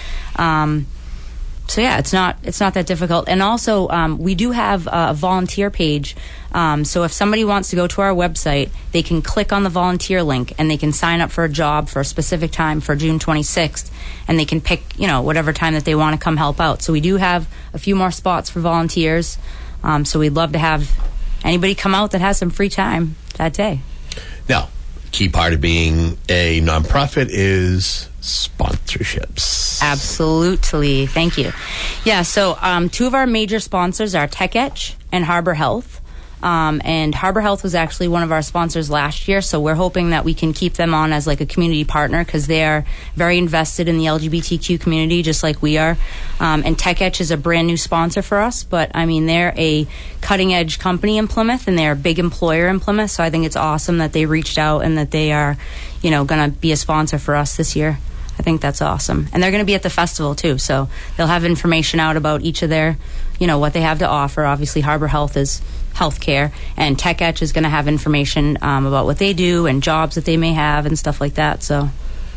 So yeah, it's not that difficult. And also, we do have a volunteer page. So if somebody wants to go to our website, they can click on the volunteer link and they can sign up for a job for a specific time for June 26th, and they can pick, whatever time that they want to come help out. So we do have a few more spots for volunteers. So we'd love to have anybody come out that has some free time that day. Now, key part of being a nonprofit is sponsorships. Absolutely. Thank you. Yeah, so two of our major sponsors are TechEdge and Harbor Health. And Harbor Health was actually one of our sponsors last year, so we're hoping that we can keep them on as like a community partner because they are very invested in the LGBTQ community, just like we are. And TechEdge is a brand new sponsor for us, but I mean, they're a cutting edge company in Plymouth and they're a big employer in Plymouth, so I think it's awesome that they reached out and that they are, going to be a sponsor for us this year. I think that's awesome. And they're going to be at the festival too, so they'll have information out about each of their, what they have to offer. Obviously, Harbor Health is healthcare, and TechEdge is going to have information about what they do and jobs that they may have and stuff like that. So,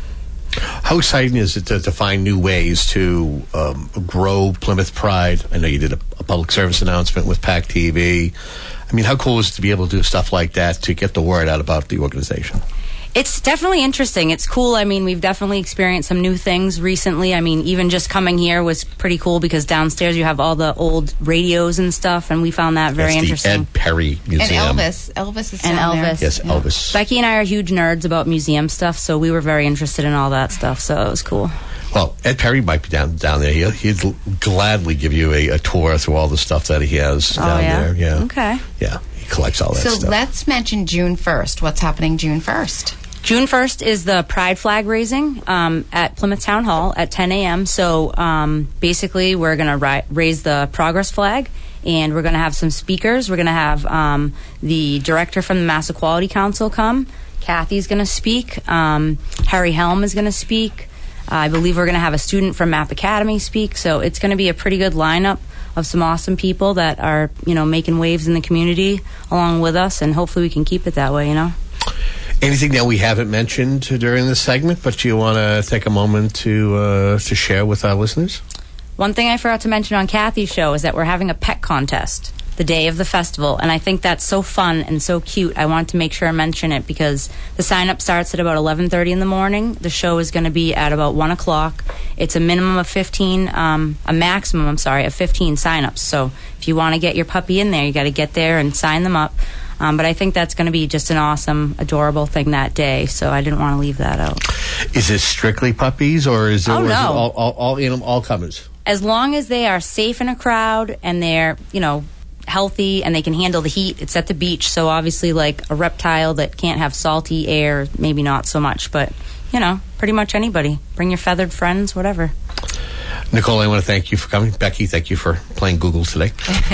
how exciting is it to find new ways to grow Plymouth Pride? I know you did a public service announcement with PAC TV. I mean, how cool is it to be able to do stuff like that to get the word out about the organization? It's definitely interesting. It's cool. I mean, we've definitely experienced some new things recently. I mean, even just coming here was pretty cool because downstairs you have all the old radios and stuff, and we found that very interesting. Ed Perry Museum. And Elvis is and down Elvis. there. Yes, Elvis. Becky and I are huge nerds about museum stuff, so we were very interested in all that stuff, so it was cool. Well, Ed Perry might be down there. He'd gladly give you a tour through all the stuff that he has down there. Yeah. Okay. Yeah, he collects all that stuff. So let's mention June 1st. What's happening June 1st? June 1st is the Pride flag raising at Plymouth Town Hall at 10 a.m. So basically we're going to raise the progress flag, and we're going to have some speakers. We're going to have the director from the Mass Equality Council come. Kathy's going to speak. Harry Helm is going to speak. I believe we're going to have a student from Map Academy speak. So it's going to be a pretty good lineup of some awesome people that are, making waves in the community along with us, and hopefully we can keep it that way, Anything that we haven't mentioned during this segment, but you want to take a moment to share with our listeners? One thing I forgot to mention on Kathy's show is that we're having a pet contest the day of the festival, and I think that's so fun and so cute. I wanted to make sure I mention it because the sign-up starts at about 11:30 in the morning. The show is going to be at about 1 o'clock. It's a maximum of 15 sign-ups. So if you want to get your puppy in there, you got to get there and sign them up. But I think that's going to be just an awesome, adorable thing that day, so I didn't want to leave that out. Is it strictly puppies, or is it, no. all comers? As long as they are safe in a crowd and they're, healthy and they can handle the heat. It's at the beach, so obviously like a reptile that can't have salty air, maybe not so much, but, pretty much anybody. Bring your feathered friends, whatever. Nicole, I want to thank you for coming. Becky, thank you for playing Google today.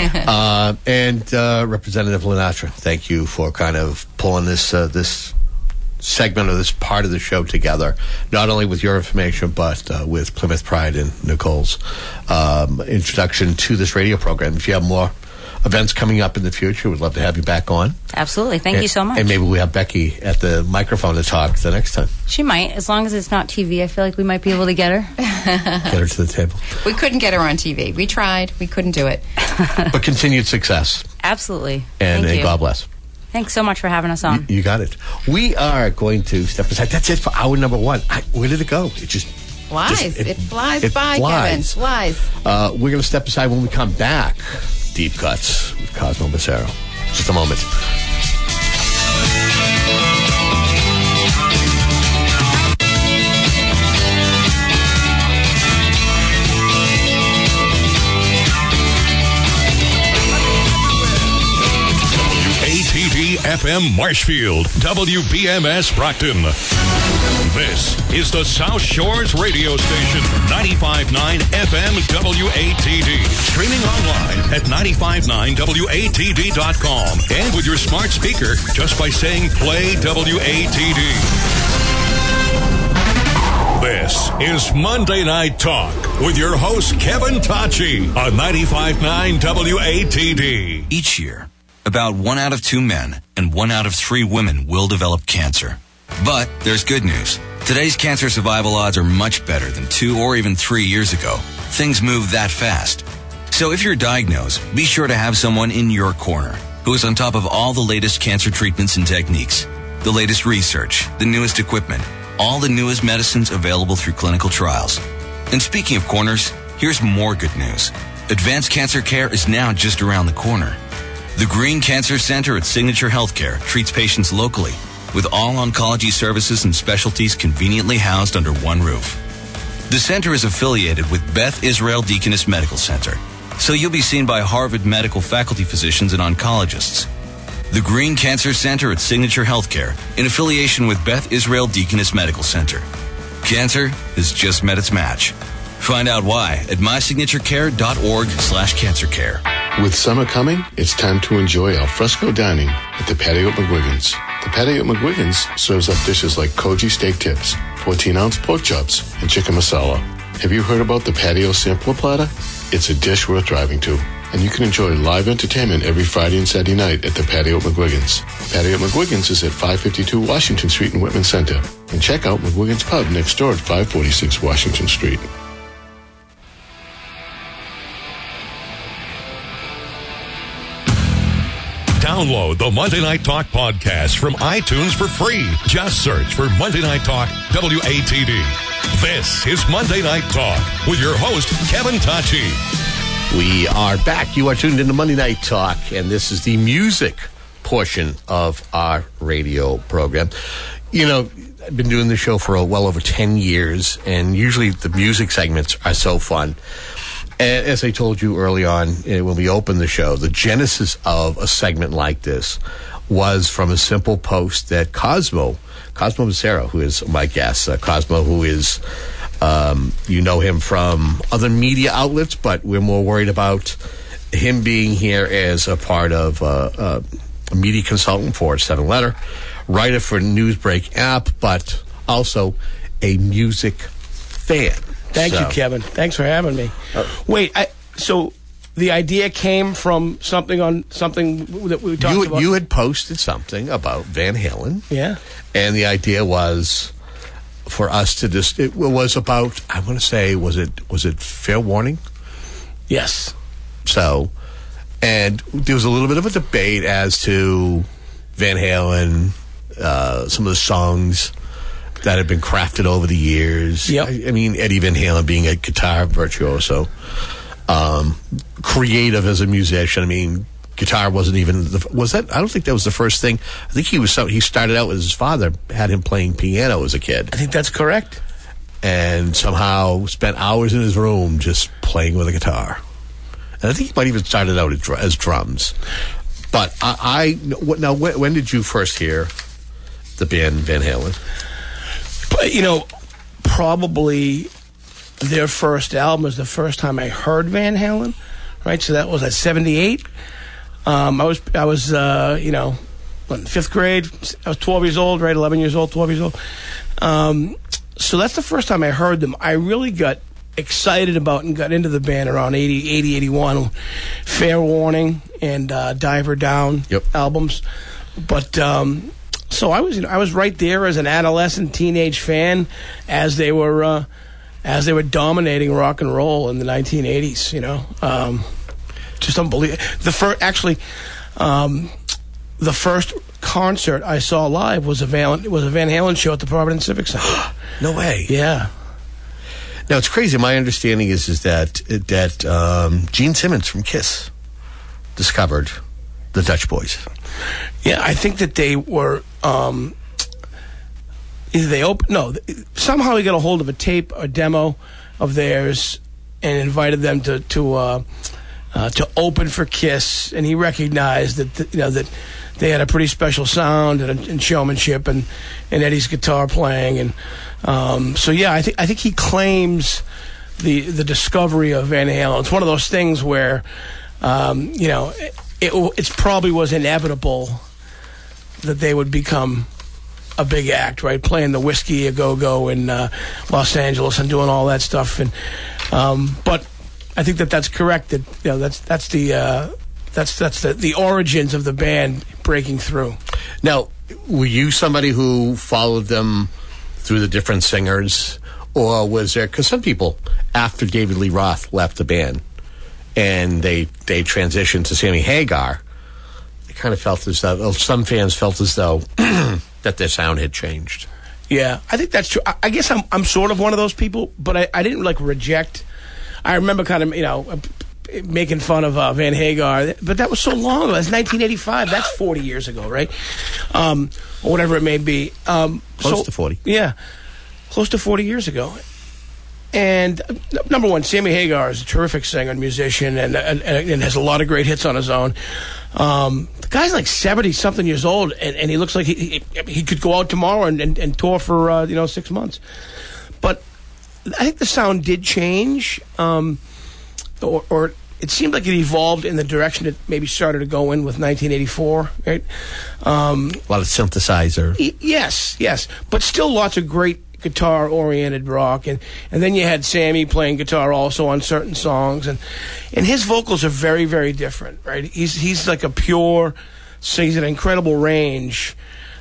And Representative Lenatra, thank you for kind of pulling this segment or this part of the show together, not only with your information, but with Plymouth Pride and Nicole's introduction to this radio program. If you have more events coming up in the future, we'd love to have you back on. Absolutely. Thank you so much. And maybe we have Becky at the microphone to talk the next time. She might, as long as it's not TV. I feel like we might be able to get her. Get her to the table. We couldn't get her on TV. We tried. We couldn't do it. But continued success. Absolutely. And Thank you. God bless. Thanks so much for having us on. You got it. We are going to step aside. That's it for hour number one. Where did it go? It just flies. It flies by, Kevin. Flies. We're going to step aside. When we come back, Deep Cuts with Cosmo Massaro. Just a moment. WATD FM FM Marshfield, WBMS Brockton. This is the South Shores Radio Station, 95.9 FM WATD. Streaming online at 959WATD.com and with your smart speaker just by saying play WATD. This is Monday Night Talk with your host, Kevin Tachi, on 95.9 WATD. Each year, about 1 out of 2 men and 1 out of 3 women will develop cancer. But there's good news. Today's cancer survival odds are much better than 2 or even 3 years ago. Things move that fast. So if you're diagnosed, be sure to have someone in your corner who is on top of all the latest cancer treatments and techniques, the latest research, the newest equipment, all the newest medicines available through clinical trials. And speaking of corners, here's more good news. Advanced cancer care is now just around the corner. The Green Cancer Center at Signature Healthcare treats patients locally with all oncology services and specialties conveniently housed under one roof. The center is affiliated with Beth Israel Deaconess Medical Center, so you'll be seen by Harvard medical faculty physicians and oncologists. The Green Cancer Center at Signature Healthcare, in affiliation with Beth Israel Deaconess Medical Center. Cancer has just met its match. Find out why at mysignaturecare.org/cancercare. With summer coming, it's time to enjoy al fresco dining at the Patio at McGuigan's. The Patio at McGuigan's serves up dishes like koji steak tips, 14-ounce pork chops, and chicken masala. Have you heard about the Patio Sampler Platter? It's a dish worth driving to. And you can enjoy live entertainment every Friday and Saturday night at the Patio at McGuigan's. Patio at McGuigan's is at 552 Washington Street in Whitman Center. And check out McGuigan's Pub next door at 546 Washington Street. Download the Monday Night Talk podcast from iTunes for free. Just search for Monday Night Talk WATD. This is Monday Night Talk with your host, Kevin Tachi. We are back. You are tuned into Monday Night Talk, and this is the music portion of our radio program. You know, I've been doing this show for well over 10 years, and usually the music segments are so fun. And as I told you early on when we opened the show, the genesis of a segment like this was from a simple post that Cosmo Becerra, who is my guest, Cosmo, who is... you know him from other media outlets, but we're more worried about him being here as a part of a media consultant for 7-Letter, writer for Newsbreak app, but also a music fan. Thank you, Kevin. Thanks for having me. Wait, so the idea came from something that we talked about? You had posted something about Van Halen. Yeah. And the idea was... for us to just, it was about, I want to say, was it Fair Warning? Yes. So, and there was a little bit of a debate as to Van Halen, some of the songs that had been crafted over the years. Yep. I mean, Eddie Van Halen being a guitar virtuoso, creative as a musician. I mean, guitar wasn't even I don't think that was the first thing. I think he started out with his father had him playing piano as a kid. I think that's correct. And somehow spent hours in his room just playing with a guitar. And I think he might even started out as drums. But when did you first hear the band Van Halen? But, you know, probably their first album was the first time I heard Van Halen, right? So that was at 78. I was in 5th grade. I was 12 years old, right? 11 years old, 12 years old. So that's the first time I heard them. I really got excited about and got into the band around 80, 81. Fair Warning and Diver Down albums. But so I was right there as an adolescent, teenage fan as they were dominating rock and roll in the 1980s. You know. Just unbelievable. The first concert I saw live was a Van Halen show at the Providence Civic Center. No way. Yeah. Now it's crazy. My understanding is that Gene Simmons from Kiss discovered the Dutch Boys. Yeah, I think that they were somehow he got a hold of a tape, a demo of theirs, and invited them to to open for Kiss, and he recognized that that they had a pretty special sound and showmanship, and Eddie's guitar playing, and I think he claims the discovery of Van Halen. It's one of those things where it probably was inevitable that they would become a big act, right? Playing the Whiskey a Go-Go in Los Angeles and doing all that stuff, and but I think that's correct. That that's the origins of the band breaking through. Now, were you somebody who followed them through the different singers, or was there? Because some people, after David Lee Roth left the band and they transitioned to Sammy Hagar, they kind of felt as though some fans felt as though that their sound had changed. Yeah, I think that's true. I guess I'm sort of one of those people, but I didn't reject. I remember kind of making fun of Van Hagar, but that was so long ago. That's 1985. That's 40 years ago, right? Or whatever it may be. Close to 40. Yeah, close to 40 years ago. And number one, Sammy Hagar is a terrific singer and musician, and has a lot of great hits on his own. The guy's like 70-something years old, and he looks like he could go out tomorrow and tour for 6 months. But I think the sound did change, or it seemed like it evolved in the direction it maybe started to go in with 1984, right? A lot of synthesizer. Yes, but still lots of great guitar-oriented rock, and then you had Sammy playing guitar also on certain songs, and his vocals are very, very different, right? He's like a pure, so he's an incredible range.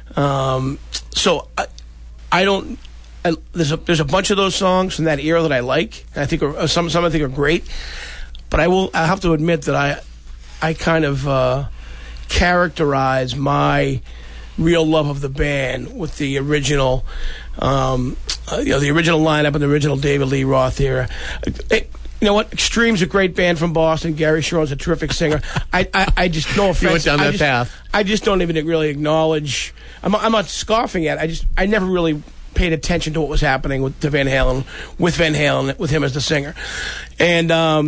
So I don't. There's a bunch of those songs from that era that I like. And I think some I think are great, but I have to admit that I kind of characterize my real love of the band with the original, the original lineup and the original David Lee Roth era. You know what? Extreme's a great band from Boston. Gary Sharon's a terrific singer. I just, no offense. You went down that path. I just don't even really acknowledge. I'm not scoffing at it. I never really paid attention to what was happening with Van Halen, with him as the singer, and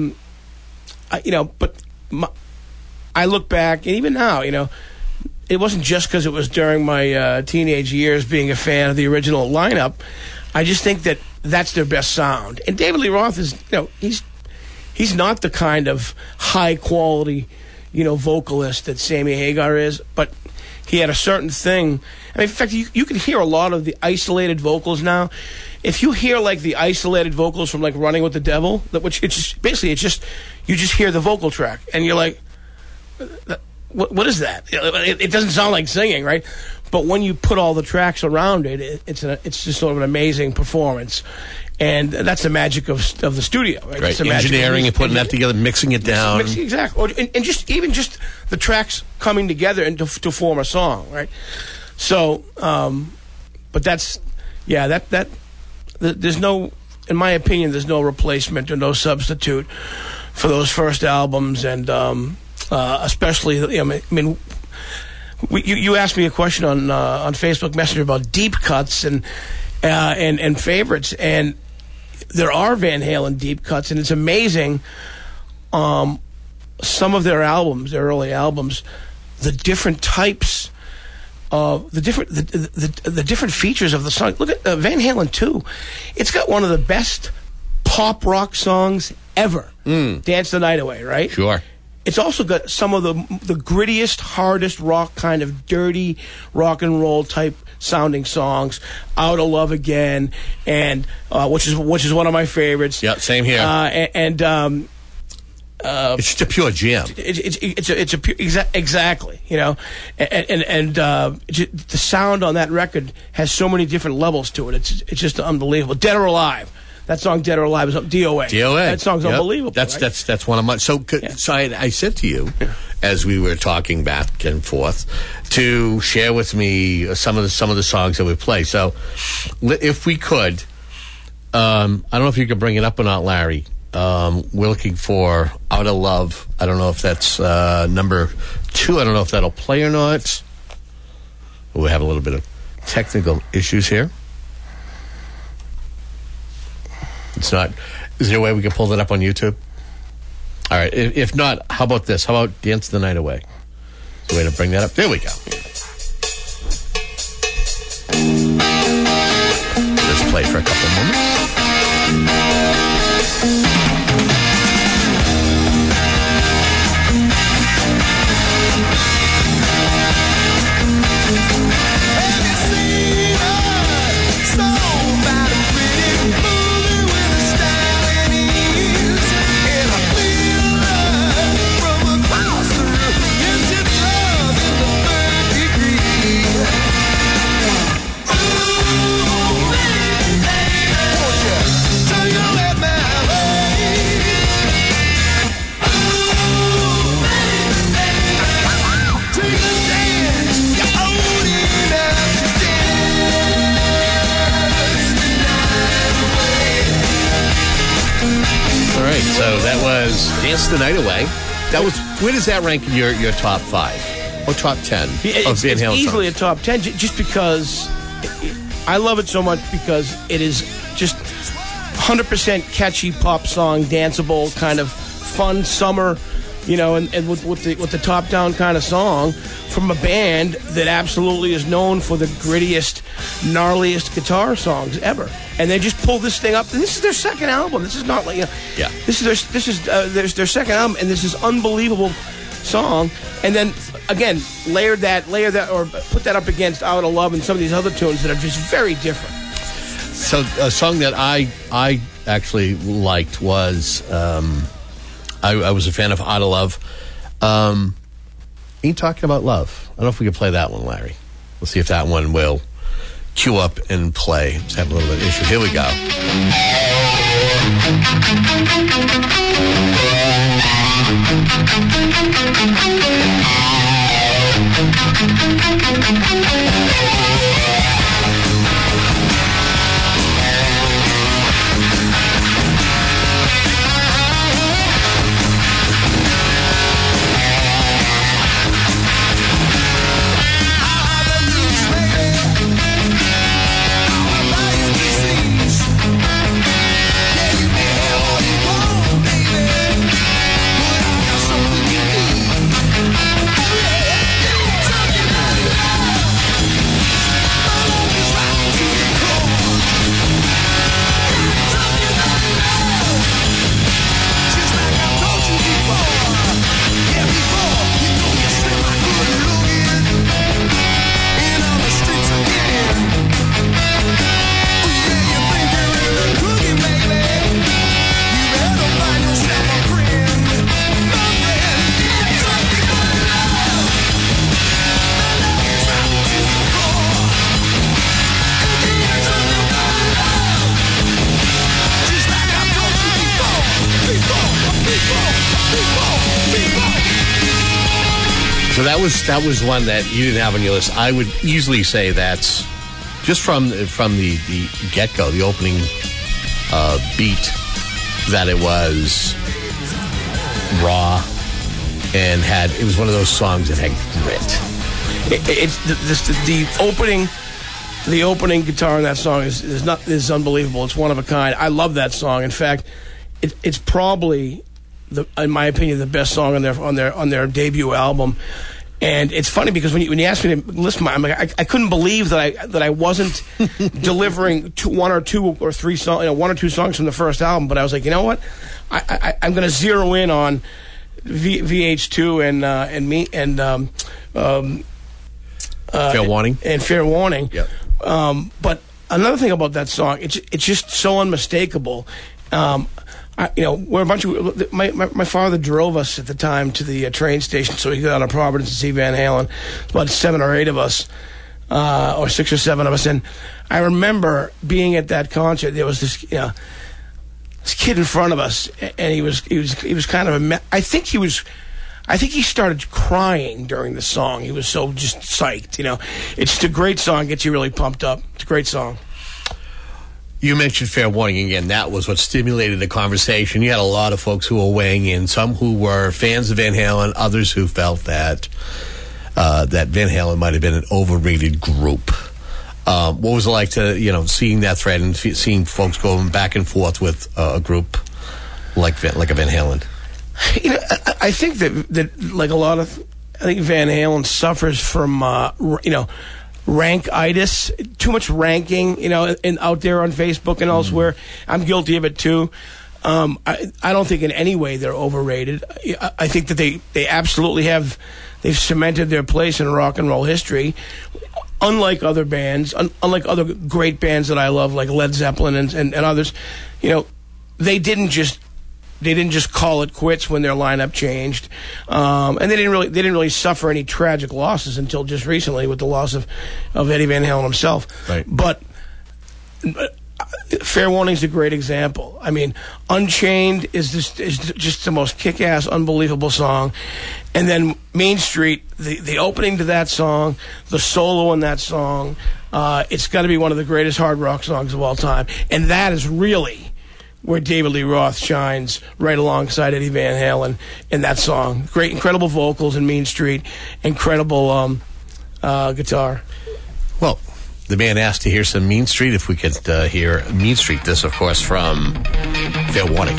but I look back, and even now, it wasn't just because it was during my teenage years being a fan of the original lineup. I just think that that's their best sound. And David Lee Roth is, he's not the kind of high quality, vocalist that Sammy Hagar is, but he had a certain thing. I mean, in fact, you can hear a lot of the isolated vocals now. If you hear the isolated vocals from Running with the Devil, which it's just you just hear the vocal track and you're like, what is that? It doesn't sound like singing, right? But when you put all the tracks around it, it's just sort of an amazing performance, and that's the magic of the studio, right? Right. Engineering and putting that together, mixing it down, exactly, and just the tracks coming together and to form a song, right? So, but that's there's no, in my opinion, there's no replacement or no substitute for those first albums, and especially, you asked me a question on Facebook Messenger about deep cuts and favorites, and there are Van Halen deep cuts, and it's amazing. Some of their albums, their early albums, the different types of the different features of the song. Look at Van Halen 2. It's got one of the best pop rock songs ever. Dance the Night Away, right? Sure. It's also got some of the grittiest, hardest rock, kind of dirty rock and roll type sounding songs. Out of Love Again, and which is one of my favorites. Yeah, same here. It's just a pure jam. It's a pure, exactly. And the sound on that record has so many different levels to it. It's just unbelievable. Dead or Alive. That song, Dead or Alive, is DOA. That song's unbelievable. That's one of my. So I said to you, as we were talking back and forth, to share with me some of the songs that we play. So, if we could, I don't know if you could bring it up or not, Larry. We're looking for Out of Love. I don't know if that's number 2. I don't know if that'll play or not. We have a little bit of technical issues here. It's not. Is there a way we can pull that up on YouTube? All right. If not, how about this? How about Dance the Night Away? The way to bring that up. There we go. Just play for a couple moments. So that was Dance the Night Away. That was, where does that rank in your top 5 or top 10 of Van Halen songs? Easily a top 10, just because I love it so much because it is just 100% catchy pop song, danceable, kind of fun summer, and with the top down kind of song from a band that absolutely is known for the grittiest, gnarliest guitar songs ever. And they just pulled this thing up. And this is their second album. This is not like This is their second album, and this is unbelievable song. And then again, layer that, or put that up against "Out of Love" and some of these other tunes that are just very different. So a song that I actually liked was I was a fan of "Out of Love." Ain't Talking About Love. I don't know if we can play that one, Larry. We'll see if that one will cue up and play. Just have a little bit of issue. Here we go. So that was one that you didn't have on your list. I would easily say that's just from the get-go, the opening beat, that it was raw and it was one of those songs that had grit. The opening guitar in that song is unbelievable. It's one of a kind. I love that song. In fact, it's probably, in my opinion, the best song on their debut album. And it's funny because when you asked me to list I'm like, I couldn't believe that I wasn't delivering one or two songs from the first album. But I was like, you know what? I'm going to zero in on VH2 and Fair Warning. And Fair Warning. Yep. But another thing about that song, it's just so unmistakable. We're a bunch of my father drove us at the time to the train station so he could go down to Providence to see Van Halen. About 7 or 8 of us, or 6 or 7 of us, and I remember being at that concert. There was this kid in front of us, and he was kind of I think he started crying during the song. He was so just psyched. It's just a great song. Gets you really pumped up. It's a great song. You mentioned Fair Warning again. That was what stimulated the conversation. You had a lot of folks who were weighing in, some who were fans of Van Halen, others who felt that Van Halen might have been an overrated group. What was it like to, seeing that thread and seeing folks going back and forth with a group like a Van Halen? I think that like a lot of, I think Van Halen suffers from rankitis, too much ranking, and out there on Facebook and elsewhere. I'm guilty of it too. I don't think in any way they're overrated. I think that they absolutely they've cemented their place in rock and roll history. Unlike other bands, unlike other great bands that I love, like Led Zeppelin and others, they didn't just call it quits when their lineup changed, and they didn't really suffer any tragic losses until just recently with the loss of Eddie Van Halen himself. Right. But Fair Warning's a great example. I mean, Unchained is just the most kick-ass, unbelievable song. And then Main Street, the opening to that song, the solo in that song, it's got to be one of the greatest hard rock songs of all time. And that is really where David Lee Roth shines, right alongside Eddie Van Halen in that song. Great, incredible vocals in Mean Street, incredible guitar. Well, the man asked to hear some Mean Street. If we could hear Mean Street, this, of course, from Fair Warning.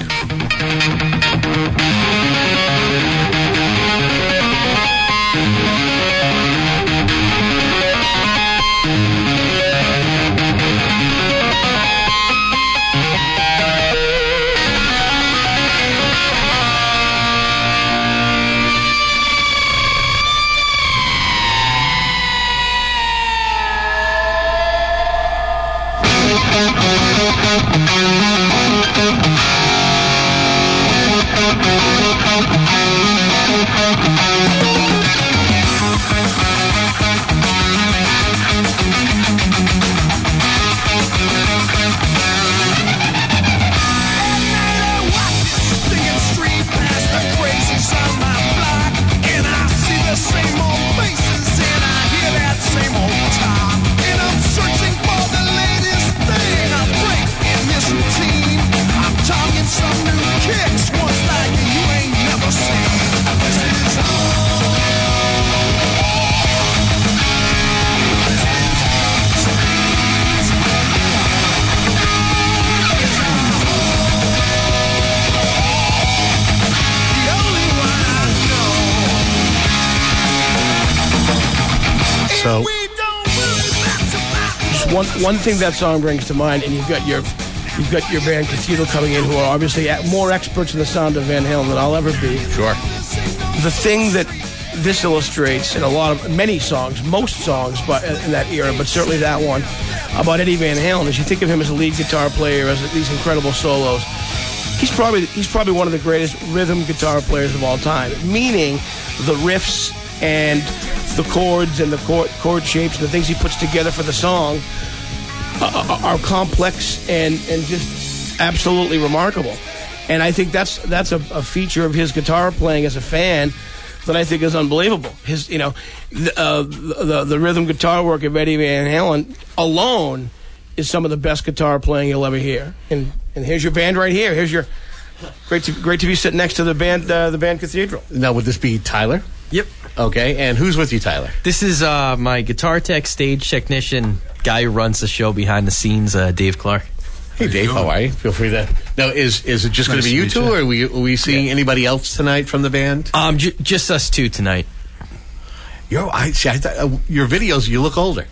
So, one thing that song brings to mind, and you've got your band Cathedral coming in, who are obviously more experts in the sound of Van Halen than I'll ever be. Sure. The thing that this illustrates in many songs, most songs, but in that era, but certainly that one about Eddie Van Halen, is you think of him as a lead guitar player, as these incredible solos. He's probably one of the greatest rhythm guitar players of all time. Meaning, the riffs and the chords and the chord shapes and the things he puts together for the song are complex and just absolutely remarkable. And I think that's a feature of his guitar playing as a fan that I think is unbelievable. His the rhythm guitar work of Eddie Van Halen alone is some of the best guitar playing you'll ever hear. And here's your band right here. Here's your great to be sitting next to the band Cathedral. Now, would this be Tyler? Yep. Okay, and who's with you, Tyler? This is my guitar tech, stage technician, guy who runs the show behind the scenes, Dave Clark. Hey, Dave, how are you? Feel free to... Now, is it just going to be you two, or are we seeing anybody else tonight from the band? Just us two tonight. I thought, your videos, you look older.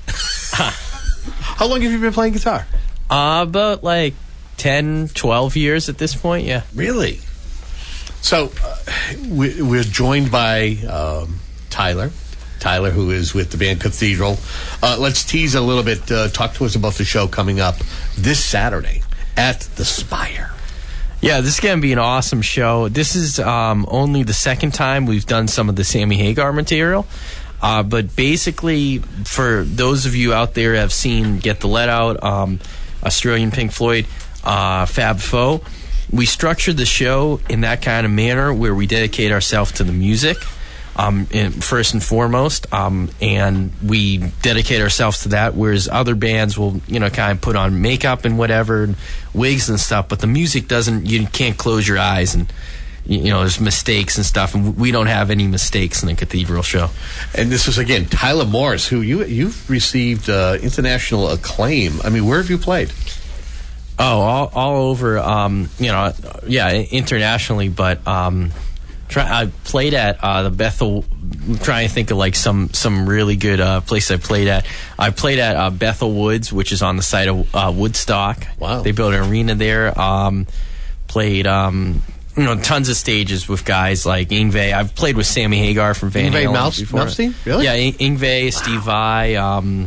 How long have you been playing guitar? About 10, 12 years at this point, yeah. Really? So, we're joined by Tyler, who is with the band Cathedral. Let's tease a little bit. Talk to us about the show coming up this Saturday at the Spire. Yeah, this is going to be an awesome show. This is only the second time we've done some of the Sammy Hagar material. But basically, for those of you out there who have seen Get the Let Out, Australian Pink Floyd, Fab Four, we structured the show in that kind of manner where we dedicate ourselves to the music, first and foremost, and we dedicate ourselves to that, whereas other bands will, kind of put on makeup and whatever, and wigs and stuff, but the music you can't close your eyes, and, there's mistakes and stuff, and we don't have any mistakes in the Cathedral show. And this is, again, Tyler Morris, who you've received international acclaim. I mean, where have you played? Oh, all over, internationally, but I played at the Bethel. I'm trying to think of like some really good place I played at. I played at Bethel Woods, which is on the site of Woodstock. Wow. They built an arena there. Played tons of stages with guys like Yngwie. I've played with Sammy Hagar from Van Halen before. Malmsteen? Really? Yeah, Yngwie, Steve Vai. A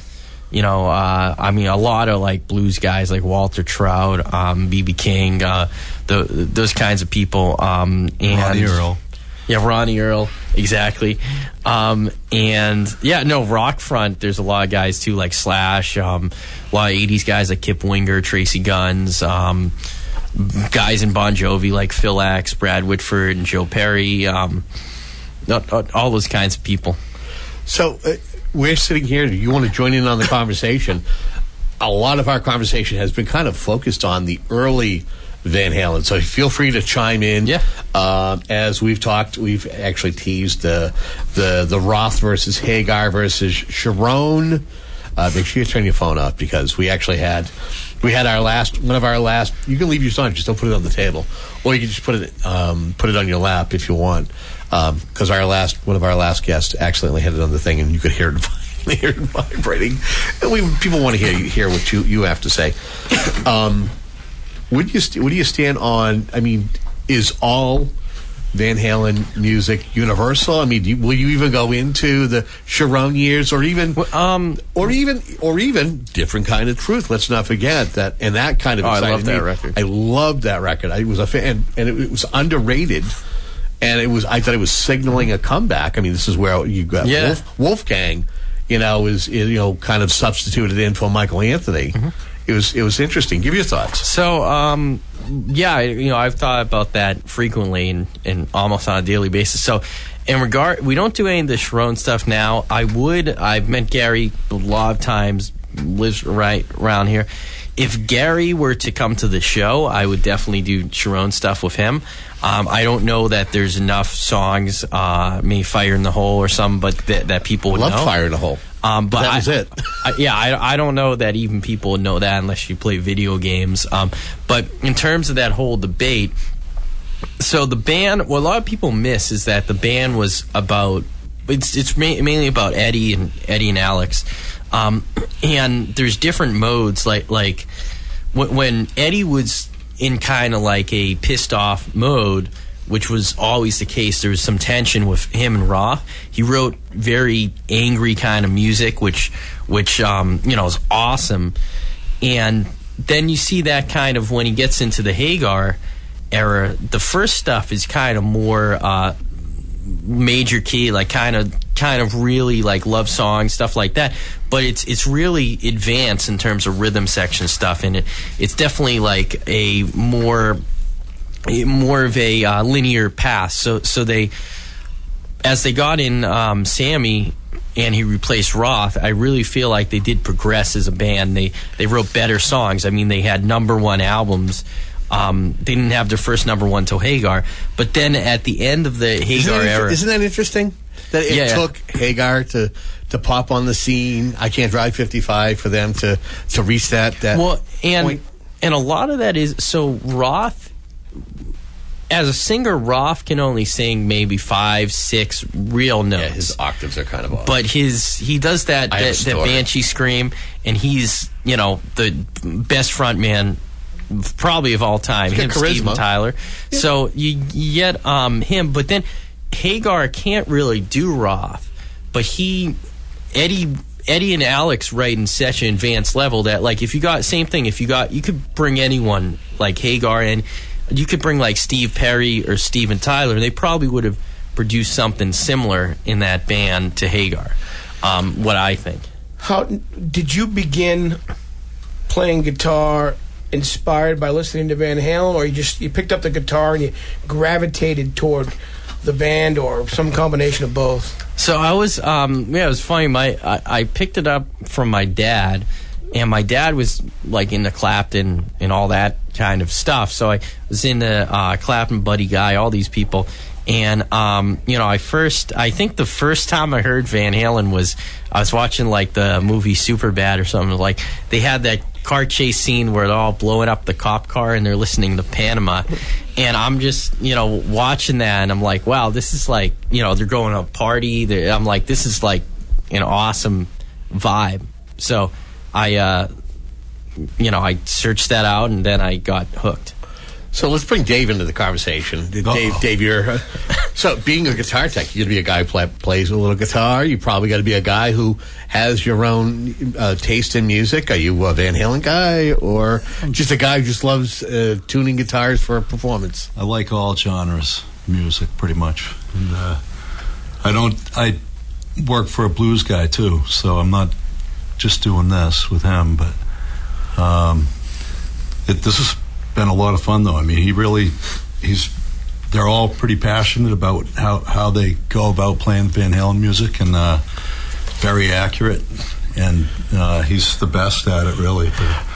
lot of like blues guys like Walter Trout, B.B. King, those kinds of people. And Ronnie Earl. Yeah, Ronnie Earl, exactly. Rock front, there's a lot of guys too, like Slash, a lot of 80s guys like Kip Winger, Tracy Guns, guys in Bon Jovi like Phil X, Brad Whitford, and Joe Perry, all those kinds of people. So we're sitting here. You want to join in on the conversation? A lot of our conversation has been kind of focused on the early Van Halen, so feel free to chime in. Yeah. As we've talked, we've actually teased the Roth versus Hagar versus Sharon. Make sure you turn your phone off because we actually had one of our last. You can leave your song, just don't put it on the table, or you can just put it on your lap if you want. Because one of our last guests accidentally had it on the thing, and you could hear it vibrating. And people want to hear what you have to say. Would you stand on? I mean, is all Van Halen music universal? I mean, will you even go into the Sharon years, or even Different Kind of Truth? Let's not forget that, and that kind of. I love that record. I loved that record. I was a fan, and it was underrated. And I thought it was signaling a comeback. I mean, this is where you got Wolfgang, is kind of substituted in for Michael Anthony. Mm-hmm. It was interesting. Give your thoughts. So, I've thought about that frequently and almost on a daily basis. So, we don't do any of the Sharon stuff now. I've met Gary a lot of times, lives right around here. If Gary were to come to the show, I would definitely do Sharon stuff with him. I don't know that there's enough songs, maybe Fire in the Hole or something, but that people would know. Love Fire in the Hole. But that was it. I don't know that even people would know that unless you play video games. But in terms of that whole debate, so the band, what a lot of people miss is that the band was about, it's mainly about Eddie and Alex. And there's different modes, like when Eddie was in kind of like a pissed off mode, which was always the case. There was some tension with him and Roth. He wrote very angry kind of music, which is awesome. And then you see that kind of when he gets into the Hagar era. The first stuff is kind of more major key, like kind of really like love songs, stuff like that. But it's really advanced in terms of rhythm section stuff, and it's definitely like a more of a linear path. So they, as they got in Sammy and he replaced Roth, I really feel like they did progress as a band. They wrote better songs. I mean, they had #1 albums. They didn't have their first #1 till Hagar, but then at the end of the Hagar era, isn't that interesting? That it took Hagar to pop on the scene. I Can't Drive 55 for them to reach that point. And a lot of that is so Roth. As a singer, Roth can only sing maybe 5-6 real notes. Yeah, his octaves are kind of off. But he does that Banshee scream, and he's the best front man probably of all time. Him, Steven Tyler. Yeah. So you get him, but then Hagar can't really do Roth, but Eddie and Alex write in such an advanced level that like if you could bring anyone like Hagar in. You could bring like Steve Perry or Steven Tyler, and they probably would have produced something similar in that band to Hagar. What I think. How did you begin playing guitar inspired by listening to Van Halen, or you picked up the guitar and you gravitated toward the band, or some combination of both? So I was, it was funny. I picked it up from my dad. And my dad was like into Clapton and all that kind of stuff. So I was into Clapton, Buddy Guy, all these people. And, I think the first time I heard Van Halen was I was watching like the movie Superbad or something. Like they had that car chase scene where they're all blowing up the cop car and they're listening to Panama. And I'm just, watching that, and I'm like, wow, this is like, they're going to a party. I'm like, this is like an awesome vibe. So I searched that out, and then I got hooked. So let's bring Dave into the conversation. Dave, you're so being a guitar tech, you got to be a guy who plays a little guitar. You probably got to be a guy who has your own taste in music. Are you a Van Halen guy, or just a guy who just loves tuning guitars for a performance? I like all genres of music, pretty much. And I work for a blues guy too, so I'm not just doing this with him, but this has been a lot of fun, though. I mean, they're all pretty passionate about how they go about playing Van Halen music, and very accurate, and he's the best at it, really.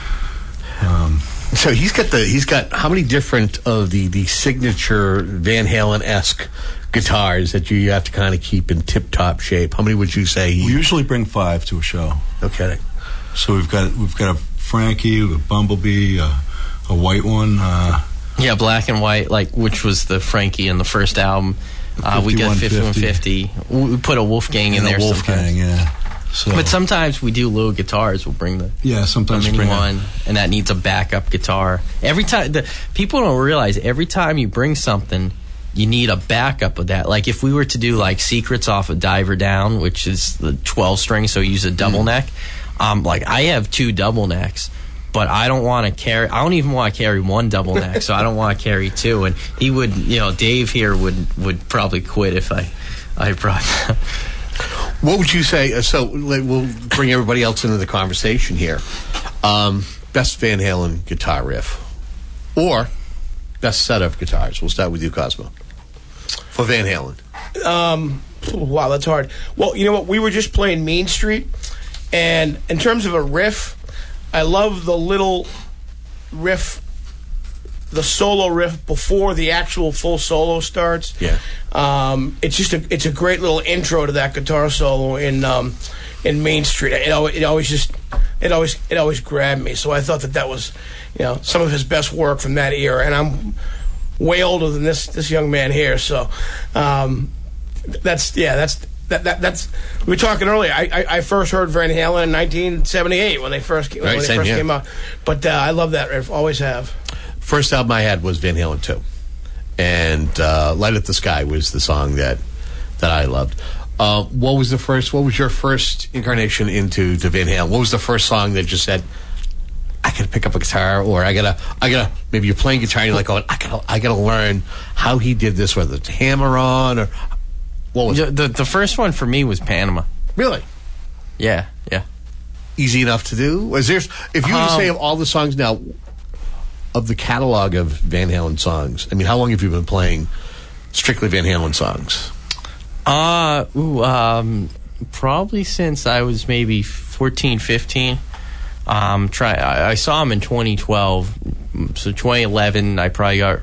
So he's got how many different of the signature Van Halen-esque guitars that you have to kind of keep in tip-top shape? How many would you say? We usually bring 5 to a show. Okay. So we've got a Frankie, a Bumblebee, a white one. Yeah, black and white, which was the Frankie in the first album. We got 5150. We put a Wolfgang in there sometimes. Yeah. So. But sometimes we do little guitars. We'll bring sometimes mini one, and that needs a backup guitar. Every time, people don't realize every time you bring something, you need a backup of that. Like if we were to do Secrets off of Diver Down, which is the 12 string, so use a double neck. I have 2 double necks, but I don't want to carry. I don't even want to carry 1 double neck, so I don't want to carry 2. And he would, Dave here would probably quit if I brought that. What would you say? So we'll bring everybody else into the conversation here. Best Van Halen guitar riff, or best set of guitars. We'll start with you, Cosmo. For Van Halen. Wow, that's hard. Well, you know what? We were just playing Mean Street, and in terms of a riff, I love the little riff, the solo riff before the actual full solo starts. Yeah. It's a great little intro to that guitar solo in Main Street. It always grabbed me. So I thought that was, some of his best work from that era. And I'm way older than this young man here. So that's we were talking earlier. I first heard Van Halen in 1978 when they first came out. But I love that riff. Always have. First album I had was Van Halen 2, and "Light Up the Sky" was the song that I loved. What was your first incarnation into Van Halen? What was the first song that just said, "I gotta pick up a guitar," or I gotta? Maybe you're playing guitar and you're like, "Oh, I gotta learn how he did this, whether it's hammer on or." What was it? The first one for me was Panama. Really? Yeah. Easy enough to do? If you were to say of all the songs now, of the catalog of Van Halen songs, I mean, how long have you been playing strictly Van Halen songs? Probably since I was maybe 14, 15. I saw him in 2012, so 2011 I probably got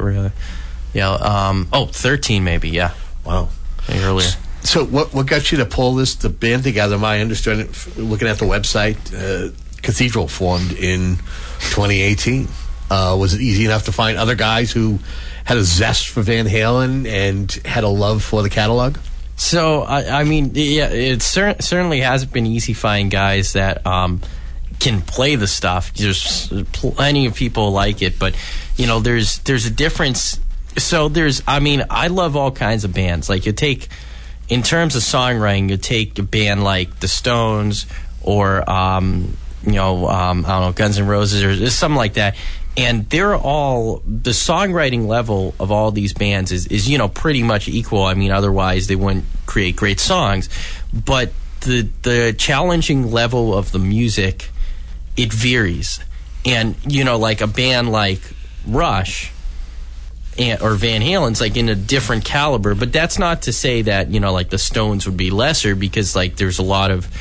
13 maybe, yeah. Wow. Earlier. So what got you to pull the band together? My understanding, looking at the website, Cathedral formed in 2018. Was it easy enough to find other guys who had a zest for Van Halen and had a love for the catalog? So, I mean, yeah, it certainly hasn't been easy finding guys that can play the stuff. There's plenty of people like it, but, there's a difference. So I love all kinds of bands. Like, in terms of songwriting, you take a band like the Stones or, I don't know, Guns N' Roses or something like that. And they're all, the songwriting level of all these bands is pretty much equal. I mean, otherwise they wouldn't create great songs. But the challenging level of the music, it varies. And, like a band like Rush or Van Halen's in a different caliber. But that's not to say that, the Stones would be lesser, because there's a lot of,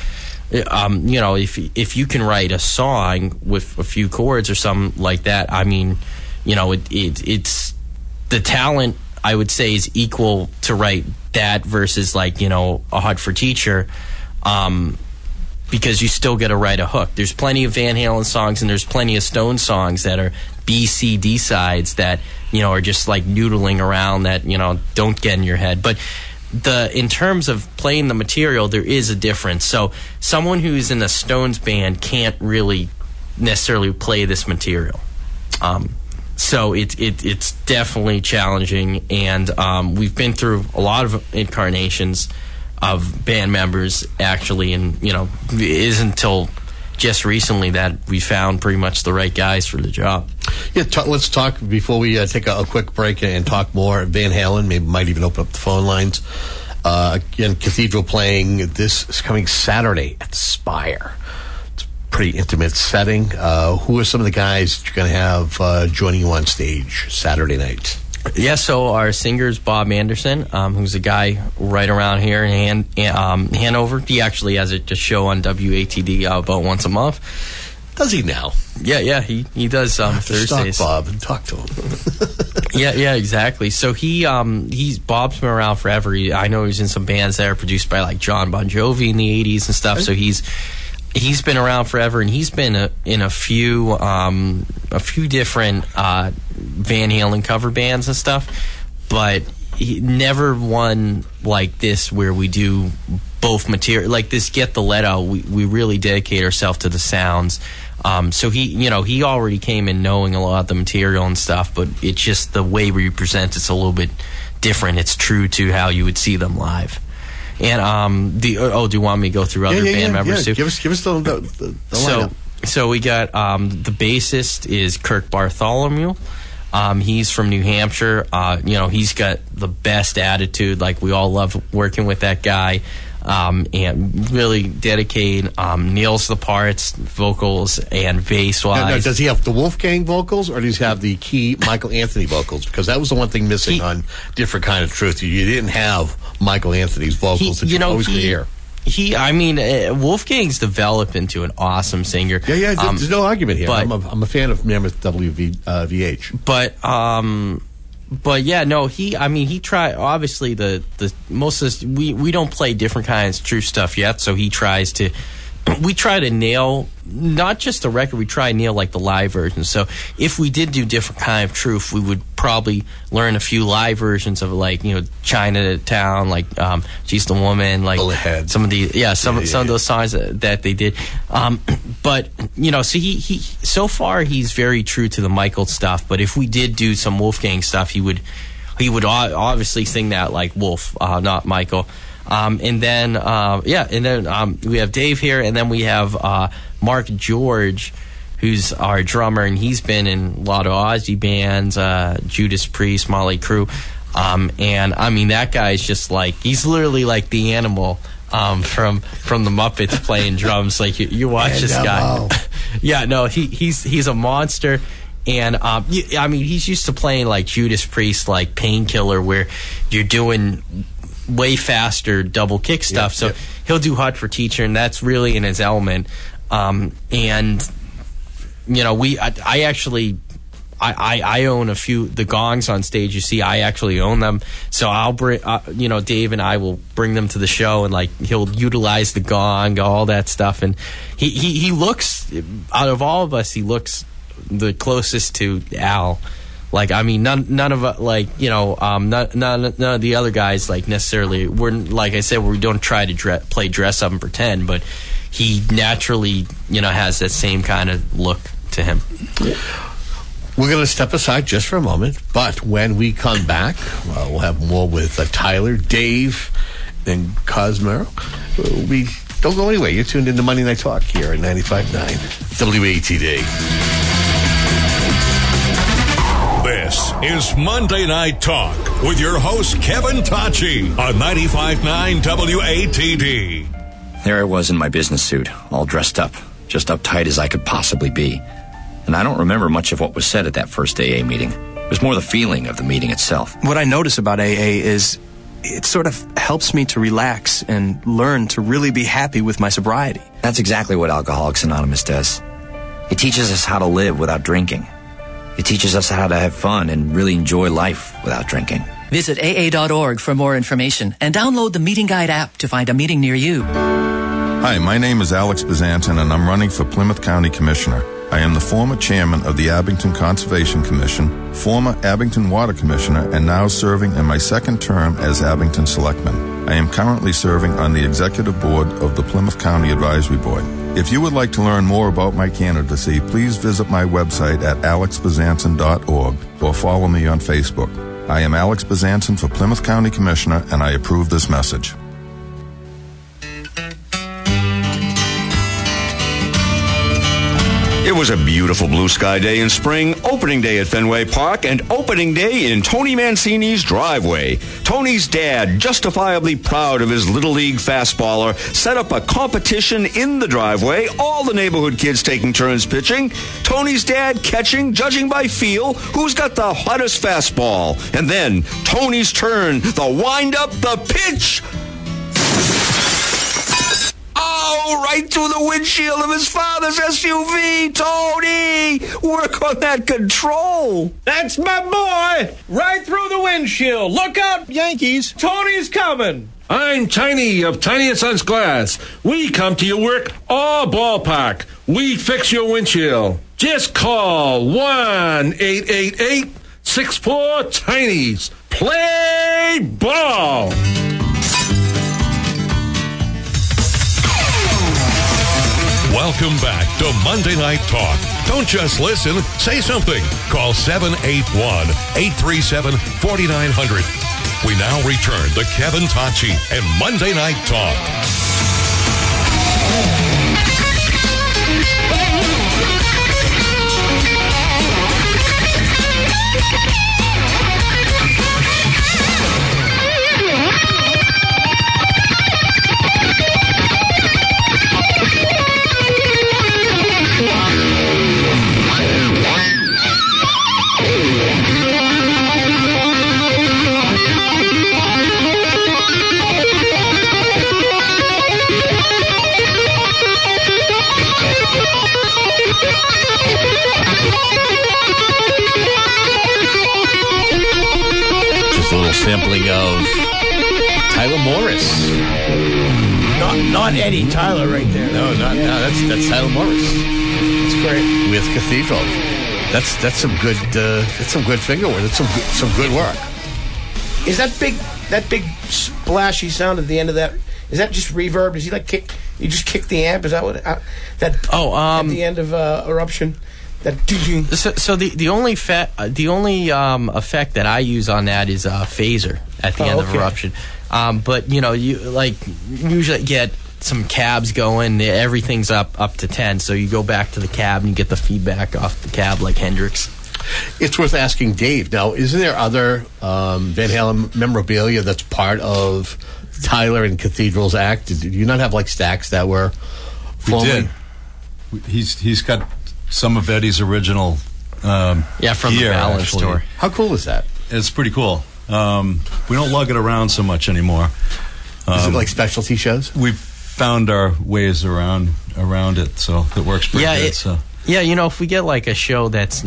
if you can write a song with a few chords or something like that, I mean, it's the talent, I would say, is equal to write that versus a Hot for Teacher. because you still got to write a hook. There's plenty of Van Halen songs and there's plenty of Stone songs that are B, C, D sides that, are just like noodling around that, don't get in your head. But in terms of playing the material, there is a difference. So someone who's in a Stones band can't really necessarily play this material. So it's definitely challenging, and we've been through a lot of incarnations of band members, actually, and it isn't until just recently that we found pretty much the right guys for the job. Yeah, let's talk before we take a quick break and talk more. Van Halen, maybe might even open up the phone lines. Again, Cathedral playing this coming Saturday at Spire. It's a pretty intimate setting. Who are some of the guys that you're going to have joining you on stage Saturday night? Yeah, so our singer is Bob Anderson, who's a guy right around here in Hanover. He actually has a show on WATD about once a month. Does he now? Yeah, he does Thursdays. Stalk Bob and talk to him. yeah, exactly. So Bob's been around forever. I know he's in some bands that are produced by like John Bon Jovi in the 80s and stuff. So he's been around forever, and he's been in a few different Van Halen cover bands and stuff, but he never one like this where we do both material like this. Get the Let Out. We really dedicate ourselves to the sounds. So he already came in knowing a lot of the material and stuff, but it's just the way we present it's a little bit different. It's true to how you would see them live. And do you want me to go through other band members too? Give us the lineup. So we got the bassist is Kirk Bartholomew. He's from New Hampshire. He's got the best attitude. Like, we all love working with that guy. And really dedicated, nails the parts, vocals and bass wise. Now, does he have the Wolfgang vocals, or does he have the key Michael Anthony vocals? Because that was the one thing missing on Different Kind of Truth. You didn't have Michael Anthony's vocals that you always could hear. Wolfgang's developed into an awesome singer. Yeah. There's no argument here. I'm a fan of Mammoth WVH. But yeah, no, he tried. Obviously, the most of this, we don't play Different Kinds of True stuff yet, so he tries to. We try to nail not just the record. We try to nail like the live version. So if we did do Different Kind of Truth, we would probably learn a few live versions of like Chinatown, like She's the Woman, like Bullethead. Some of the some of those songs that they did. But so he so far he's very true to the Michael stuff. But if we did do some Wolfgang stuff, he would obviously sing that like Wolf, not Michael. And then we have Dave here, and then we have Mark George, who's our drummer, and he's been in a lot of Ozzy bands, Judas Priest, Motley Crue, and that guy's just like, he's literally like the Animal from the Muppets playing drums. Like you watch this guy. Yeah, no, he's a monster. And he's used to playing like Judas Priest, like Painkiller, where you're doing way faster double kick stuff. He'll do Hut for Teacher, and that's really in his element. I own a few the gongs on stage. You see, I actually own them. So I'll bring, Dave and I will bring them to the show, and like he'll utilize the gong, all that stuff. And he looks, out of all of us, he looks the closest to Al. Like, none of none of the other guys like necessarily. We're like I said, we don't try to play dress up and pretend, but he naturally, has that same kind of look to him. We're going to step aside just for a moment, but when we come back, we'll have more with Tyler, Dave, and Cosmero. Don't go anywhere. You're tuned into Monday Night Talk here at 95.9 WATD. This is Monday Night Talk with your host, Kevin Tachi, on 95.9 WATD. There I was in my business suit, all dressed up, just uptight as I could possibly be. And I don't remember much of what was said at that first AA meeting. It was more the feeling of the meeting itself. What I notice about AA is it sort of helps me to relax and learn to really be happy with my sobriety. That's exactly what Alcoholics Anonymous does. It teaches us how to live without drinking. It teaches us how to have fun and really enjoy life without drinking. Visit AA.org for more information and download the Meeting Guide app to find a meeting near you. Hi, my name is Alex Bazantin, and I'm running for Plymouth County Commissioner. I am the former chairman of the Abington Conservation Commission, former Abington Water Commissioner, and now serving in my second term as Abington Selectman. I am currently serving on the executive board of the Plymouth County Advisory Board. If you would like to learn more about my candidacy, please visit my website at alexbazantin.org or follow me on Facebook. I am Alex Bazantin for Plymouth County Commissioner, and I approve this message. It was a beautiful blue sky day in spring, opening day at Fenway Park, and opening day in Tony Mancini's driveway. Tony's dad, justifiably proud of his Little League fastballer, set up a competition in the driveway, all the neighborhood kids taking turns pitching, Tony's dad catching, judging by feel, who's got the hottest fastball. And then, Tony's turn, the wind-up, the pitch! Oh, right through the windshield of his father's SUV, Tony! Work on that control. That's my boy! Right through the windshield. Look out, Yankees. Tony's coming. I'm Tiny of Tiny & Sons Glass. We come to your work all ballpark. We fix your windshield. Just call 1-888-64-TINIES. Play ball! Welcome back to Monday Night Talk. Don't just listen, say something. Call 781-837-4900. We now return to Kevin Tocci and Monday Night Talk. Sampling of Tyler Morris. Not Eddie Tyler right there. No, that's Tyler Morris. It's great. With Cathedral. That's some good finger work. That's some good work. Is that big splashy sound at the end of that? Is that just reverb? Does he kick? You just kick the amp? Is that what at the end of Eruption? So the only effect that I use on that is phaser at the end of Eruption. But you usually get some cabs going. Everything's up to 10. So you go back to the cab and you get the feedback off the cab like Hendrix. It's worth asking Dave. Now, isn't there other Van Halen memorabilia that's part of Tyler and Cathedral's act? Did you not have stacks that were? We did. He's got some of Eddie's original from gear, the Balance store. How cool is that? It's pretty cool. We don't lug it around so much anymore. Is it like specialty shows? We've found our ways around it, so it works pretty good. If we get a show that's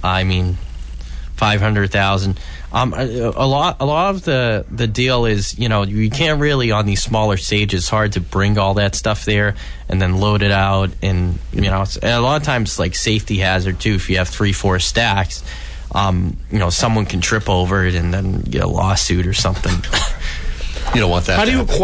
500,000. A lot of the deal is, you can't really on these smaller stages. It's hard to bring all that stuff there and then load it out, and and a lot of times safety hazard too. If you have 3-4 stacks, someone can trip over it and then get a lawsuit or something. You don't want that.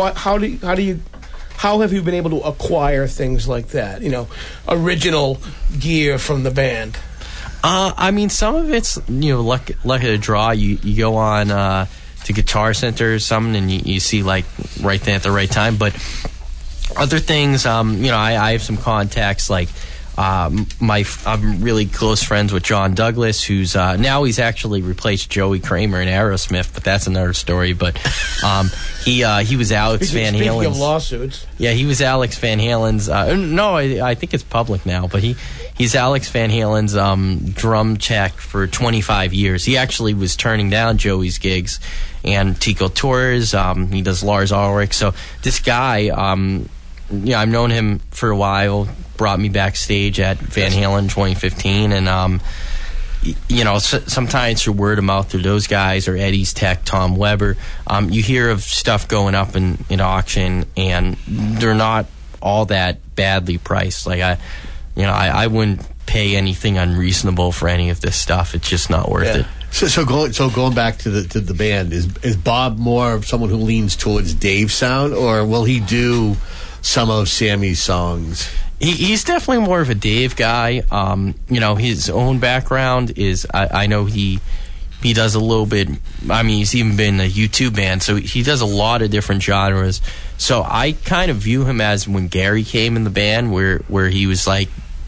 How have you been able to acquire things like that? Original gear from the band. Some of it's luck of the draw. You go on to Guitar Center or something, and you see right there at the right time. But other things, I have some contacts. I'm really close friends with John Douglas, who's now he's actually replaced Joey Kramer in Aerosmith, but that's another story. But he was Alex Van Halen's. Speaking of lawsuits, yeah, he was Alex Van Halen's. No, I think it's public now, but he's Alex Van Halen's drum tech for 25 years. He actually was turning down Joey's gigs and Tico Torres. He does Lars Ulrich. So this guy, I've known him for a while. Brought me backstage at Van Halen 2015, and sometimes through word of mouth through those guys or Eddie's tech, Tom Weber, you hear of stuff going up in auction, and they're not all that badly priced. Like I wouldn't pay anything unreasonable for any of this stuff. It's just not worth it. So going back to the band, is Bob more of someone who leans towards Dave's sound, or will he do some of Sammy's songs? He's definitely more of a Dave guy. His own background is I know he does a little bit. I mean, he's even been in a U2 band, so he does a lot of different genres. So I kind of view him as when Gary came in the band, where he was like,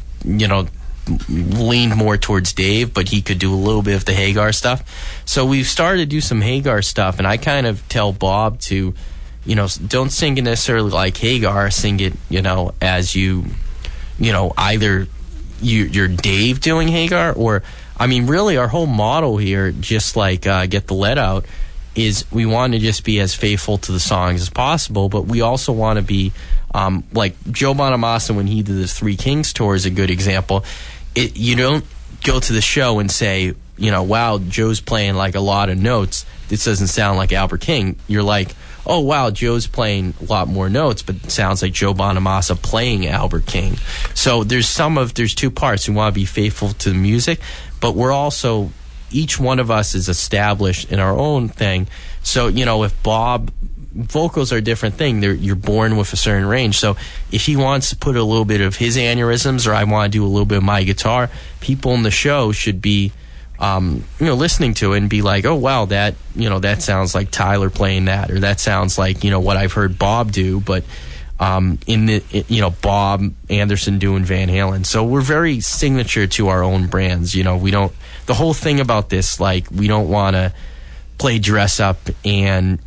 leaned more towards Dave, but he could do a little bit of the Hagar stuff. So we've started to do some Hagar stuff, and I kind of tell Bob to, don't sing it necessarily like Hagar, sing it, as either you're Dave doing Hagar, or, I mean, really our whole motto here, just like Get the Lead Out, is we want to just be as faithful to the songs as possible, but we also want to be, like Joe Bonamassa when he did the Three Kings tour is a good example. You don't go to the show and say, wow, Joe's playing like a lot of notes. This doesn't sound like Albert King. You're like, oh, wow, Joe's playing a lot more notes, but it sounds like Joe Bonamassa playing Albert King. So there's two parts. We want to be faithful to the music, but we're also, each one of us is established in our own thing. So, if Bob, vocals are a different thing. You're born with a certain range. So if he wants to put a little bit of his aneurysms, or I want to do a little bit of my guitar, people in the show should be, listening to it and be like, oh wow, that sounds like Tyler playing that, or that sounds like what I've heard Bob do, but Bob Anderson doing Van Halen. So we're very signature to our own brands. We don't. The whole thing about this, like, we don't want to play dress up, and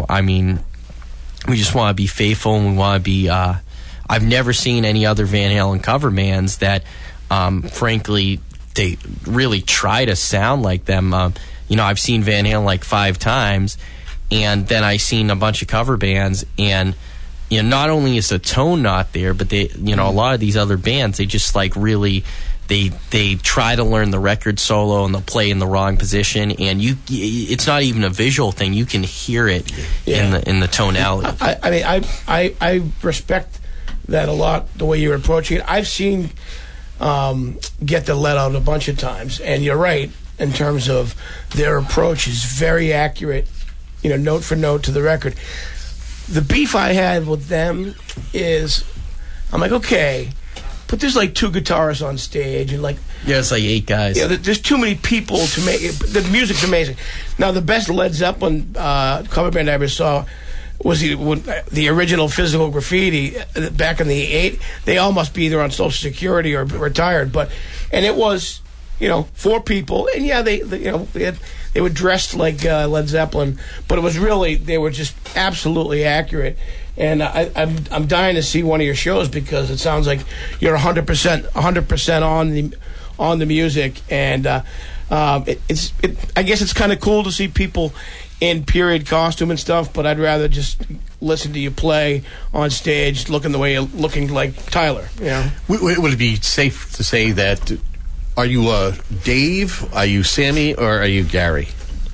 we just want to be faithful, and we want to be. I've never seen any other Van Halen cover bands that, frankly, they really try to sound like them. I've seen Van Halen like 5 times, and then I've seen a bunch of cover bands, and not only is the tone not there, but they, a lot of these other bands, they just like really. They try to learn the record solo, and they'll play in the wrong position, and it's not even a visual thing. You can hear it in the tonality. I respect that a lot, the way you're approaching it. I've seen Get the Lead Out a bunch of times, and you're right in terms of their approach is very accurate, note for note to the record. The beef I had with them is, I'm like, okay, but there's like 2 guitarists on stage, and like it's like 8 guys. Yeah, there's too many people to make it. The music's amazing. Now, the best Led Zeppelin cover band I ever saw was the original Physical Graffiti back in the 80s. They all must be either on Social Security or retired, and it was 4 people, and they were dressed like Led Zeppelin, but it was really, they were just absolutely accurate. And I'm dying to see one of your shows, because it sounds like you're 100% on the music, and I guess it's kind of cool to see people in period costume and stuff, but I'd rather just listen to you play on stage looking the way you're looking like Tyler. Would it be safe to say that, are you Dave, are you Sammy, or are you Gary?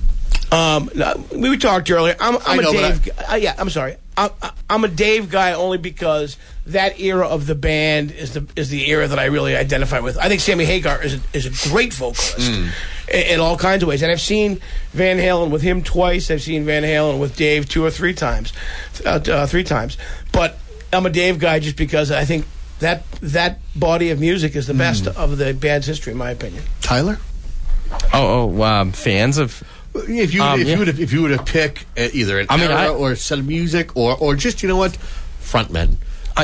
We talked earlier. I'm a Dave. I'm sorry. I'm a Dave guy only because that era of the band is the era that I really identify with. I think Sammy Hagar is a great vocalist in all kinds of ways, and I've seen Van Halen with him twice. I've seen Van Halen with Dave 2 or 3 times, 3 times. But I'm a Dave guy just because I think that body of music is the best of the band's history, in my opinion. Tyler? Fans of. If you were to pick either an era or a set of music or just frontmen.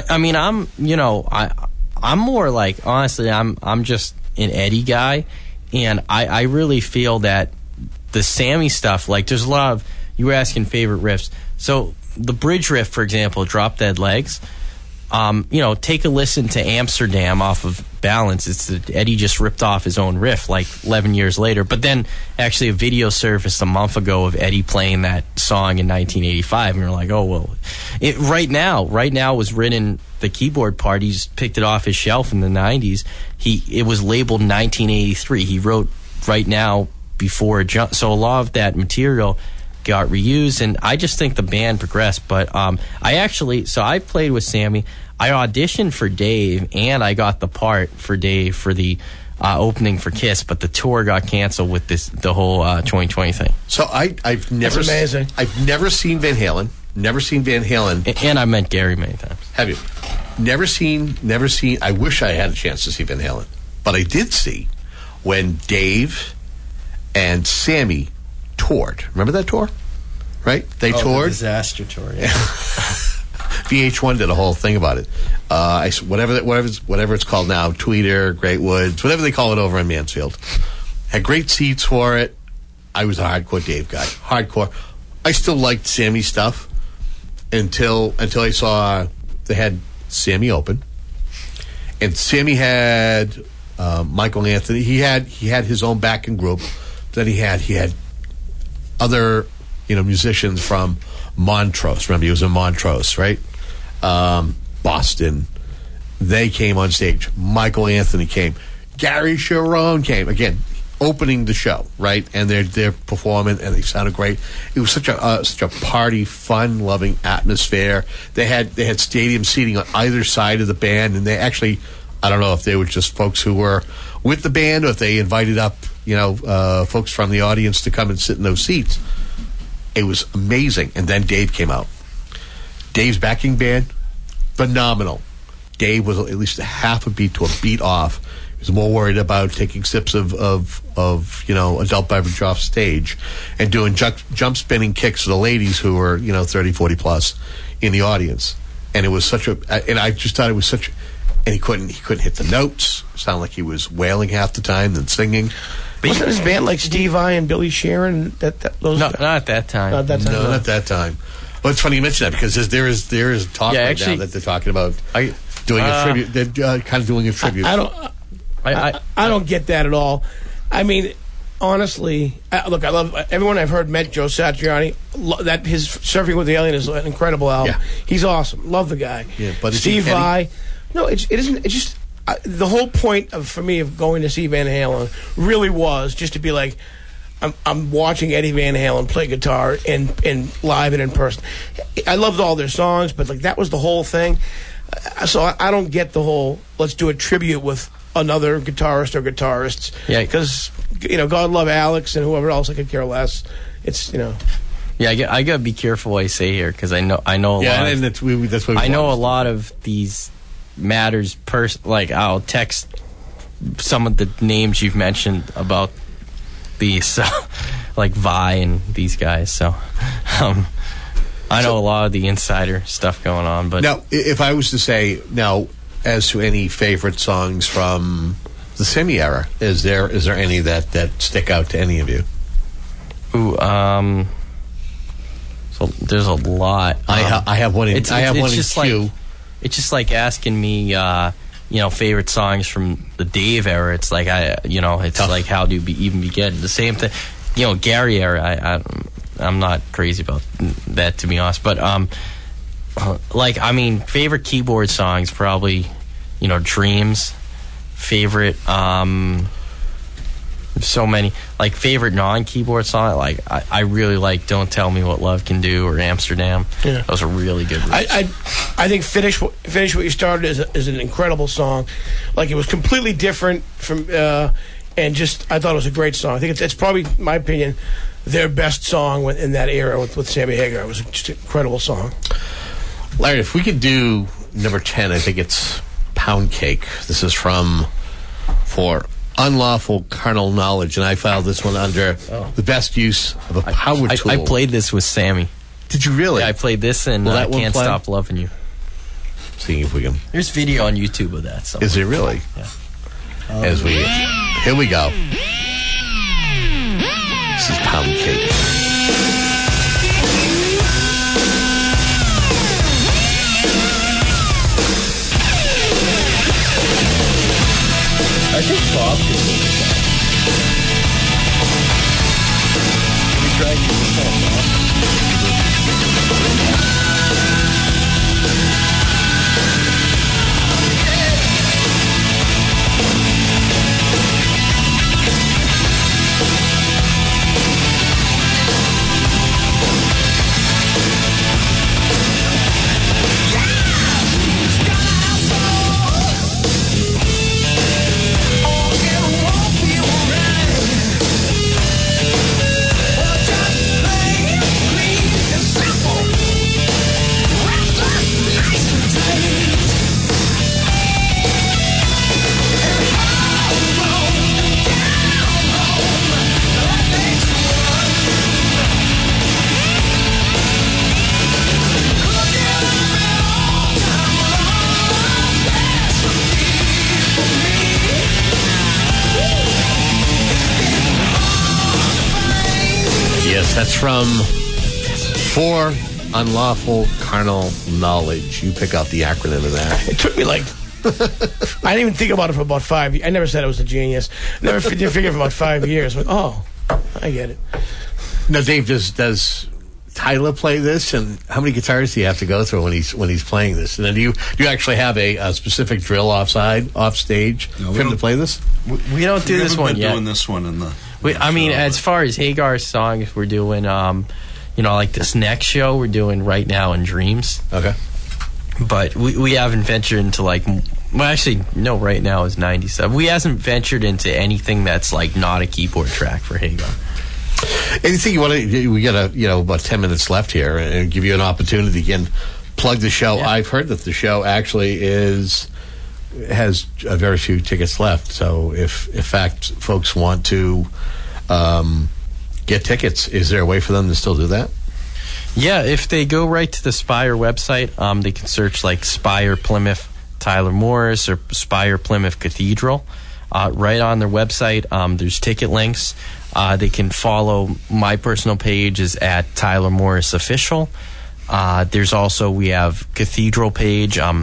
I'm more like, honestly, I'm just an Eddie guy, and I really feel that the Sammy stuff, like, there's a lot of, you were asking favorite riffs, so the bridge riff, for example, Drop Dead Legs. Take a listen to Amsterdam off of Balance. Eddie just ripped off his own riff like 11 years later. But then actually a video surfaced a month ago of Eddie playing that song in 1985, and we're like, oh well. Right Now was written. The keyboard part, he's picked it off his shelf in the 90s. It was labeled 1983. He wrote Right Now before so a lot of that material got reused, and I just think the band progressed. But I played with Sammy. I auditioned for Dave, and I got the part for Dave for the opening for Kiss, but the tour got canceled with the whole 2020 thing. So I've never That's amazing. I've never seen Van Halen. Never seen Van Halen. And I met Gary many times. Have you? Never seen. I wish I had a chance to see Van Halen, but I did see when Dave and Sammy toured. Remember that tour? Right? They toured. The disaster tour. Yeah. VH1 did a whole thing about it. Whatever it's called now, Tweeter, Great Woods, whatever they call it over in Mansfield. Had great seats for it. I was a hardcore Dave guy. Hardcore. I still liked Sammy's stuff until I saw they had Sammy open, and Sammy had Michael Anthony. He had his own backing group. Then he had other musicians from Montrose. Remember, he was in Montrose, right? Boston. They came on stage. Michael Anthony came. Gary Cherone came again, opening the show, right? And they're performing, and they sounded great. It was such a party, fun, loving atmosphere. They had stadium seating on either side of the band, and they actually, I don't know if they were just folks who were with the band or if they invited up folks from the audience to come and sit in those seats. It was amazing. And then Dave came out. Dave's backing band, phenomenal. Dave was at least a half a beat to a beat off. He was more worried about taking sips of adult beverage off stage and doing jump spinning kicks to the ladies who were 30, 40 plus in the audience. And it was and I just thought it was such. And he couldn't hit the notes. It sounded like he was wailing half the time than singing. Wasn't his band like Steve Vai and Billy Sharon? Not at that time. Not that time. No, not at that time. Well, it's funny you mention that because there is talk right now that they're talking about doing a tribute. They're kind of doing a tribute. I don't get that at all. I mean, honestly, look, I love everyone I've heard met Joe Satriani. That his Surfing with the Alien is an incredible album. Yeah. He's awesome. Love the guy. Yeah, but Steve Vai. No, it isn't. It's just the whole point for me of going to see Van Halen really was just to be like, I'm watching Eddie Van Halen play guitar and live and in person. I loved all their songs, but like that was the whole thing. So I don't get the whole let's do a tribute with another guitarist or guitarists. Yeah, because God love Alex and whoever else, I could care less. It's Yeah, I gotta be careful what I say here because I know a lot. Yeah, and that's what I know a lot of these matters. Like I'll text some of the names you've mentioned about these, like Vi and these guys. So I know a lot of the insider stuff going on. But now, if I was to say now, as to any favorite songs from the Sammy era, is there any that stick out to any of you? Ooh, so there's a lot. I have one in queue. It's just like asking me, favorite songs from the Dave era. It's like it's tough. Like how do you even begin? The same thing, Gary era. I'm not crazy about that, to be honest. But favorite keyboard songs probably, Dreams. Favorite, so many. Like favorite non-keyboard song. Like I really like "Don't Tell Me What Love Can Do" or "Amsterdam." Yeah. Those are really good. I think "Finish What You Started" is an incredible song. Like it was completely different from, and just I thought it was a great song. I think it's probably, in my opinion, their best song in that era with Sammy Hagar. It was just an incredible song. Larry, if we could do number 10, I think it's "Pound Cake." This is for Unlawful Carnal Knowledge, and I filed this one under the best use of a power tool. I played this with Sammy. Did you really? Yeah, I played this and Can't Stop Loving You. Seeing if we can. There's video on YouTube of that. Is there really? Yeah. Here we go. This is Pound Cake. I think Bob could do this. We tried to do Yeah! That's from For Unlawful Carnal Knowledge. You pick out the acronym of that. It took me like... I didn't even think about it for about 5 years. I never said I was a genius. Never did figure it for about 5 years. Like, oh, I get it. Now, Dave, does Tyler play this? And how many guitars do you have to go through when he's playing this? And then do you actually have a specific drill off stage for him to play this? We don't do this one yet. Doing this one in the... as far as Hagar's songs, we're doing, like this next show we're doing Right Now in Dreams. Okay. But we haven't ventured into Right Now is 97. We hasn't ventured into anything that's like not a keyboard track for Hagar. Anything you want to? We got about 10 minutes left here, and give you an opportunity again. Plug the show. Yeah. I've heard that the show actually has a very few tickets left. So if in fact folks want to get tickets, is there a way for them to still do that? Yeah, if they go right to the Spire website, they can search like Spire Plymouth Tyler Morris or Spire Plymouth Cathedral. Right on their website, there's ticket links. They can follow my personal page is at Tyler Morris Official. There's also, we have Cathedral page. I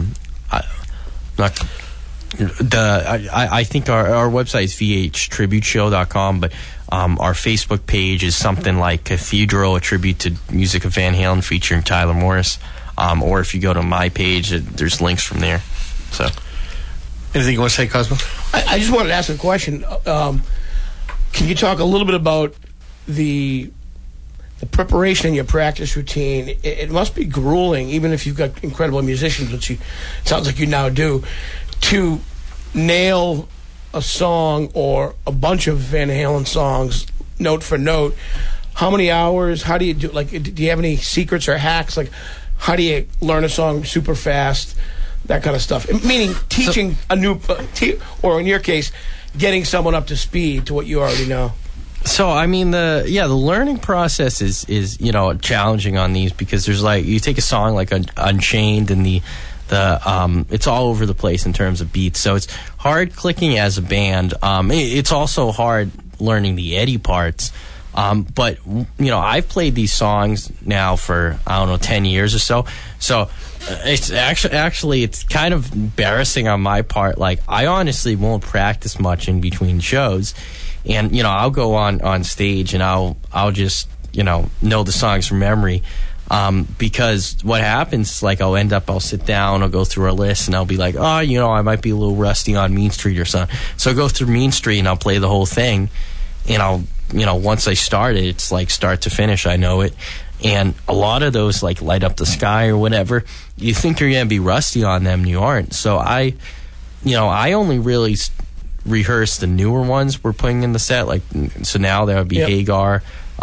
think our website is vhtributeshow.com, but our Facebook page is something like Cathedral, a tribute to music of Van Halen featuring Tyler Morris. Or if you go to my page, there's links from there. So, anything you want to say, Cosmo? I just wanted to ask a question. Can you talk a little bit about the preparation in your practice routine? It must be grueling, even if you've got incredible musicians, which it sounds like you now do, to nail a song or a bunch of Van Halen songs note for note. How many hours? How do you do? Like, do you have any secrets or hacks? Like, how do you learn a song super fast? That kind of stuff. Meaning teaching a new, or in your case, getting someone up to speed to what you already know. So the learning process is challenging on these, because there's you take a song like Unchained and the it's all over the place in terms of beats. So it's hard clicking as a band. It's also hard learning the Eddie parts. But I've played these songs now for 10 years or so. So it's actually it's kind of embarrassing on my part. Like, I honestly won't practice much in between shows, and I'll go on stage and I'll just know the songs from memory. Because what happens is, I'll sit down, I'll go through a list, and I'll be like, I might be a little rusty on Mean Street or something. So I'll go through Mean Street and I'll play the whole thing, and I'll once I start it, it's like start to finish, I know it. And a lot of those, like Light Up the Sky or whatever, you think you're going to be rusty on them, and you aren't. So I only really rehearse the newer ones we're putting in the set. So now there would be Hagar.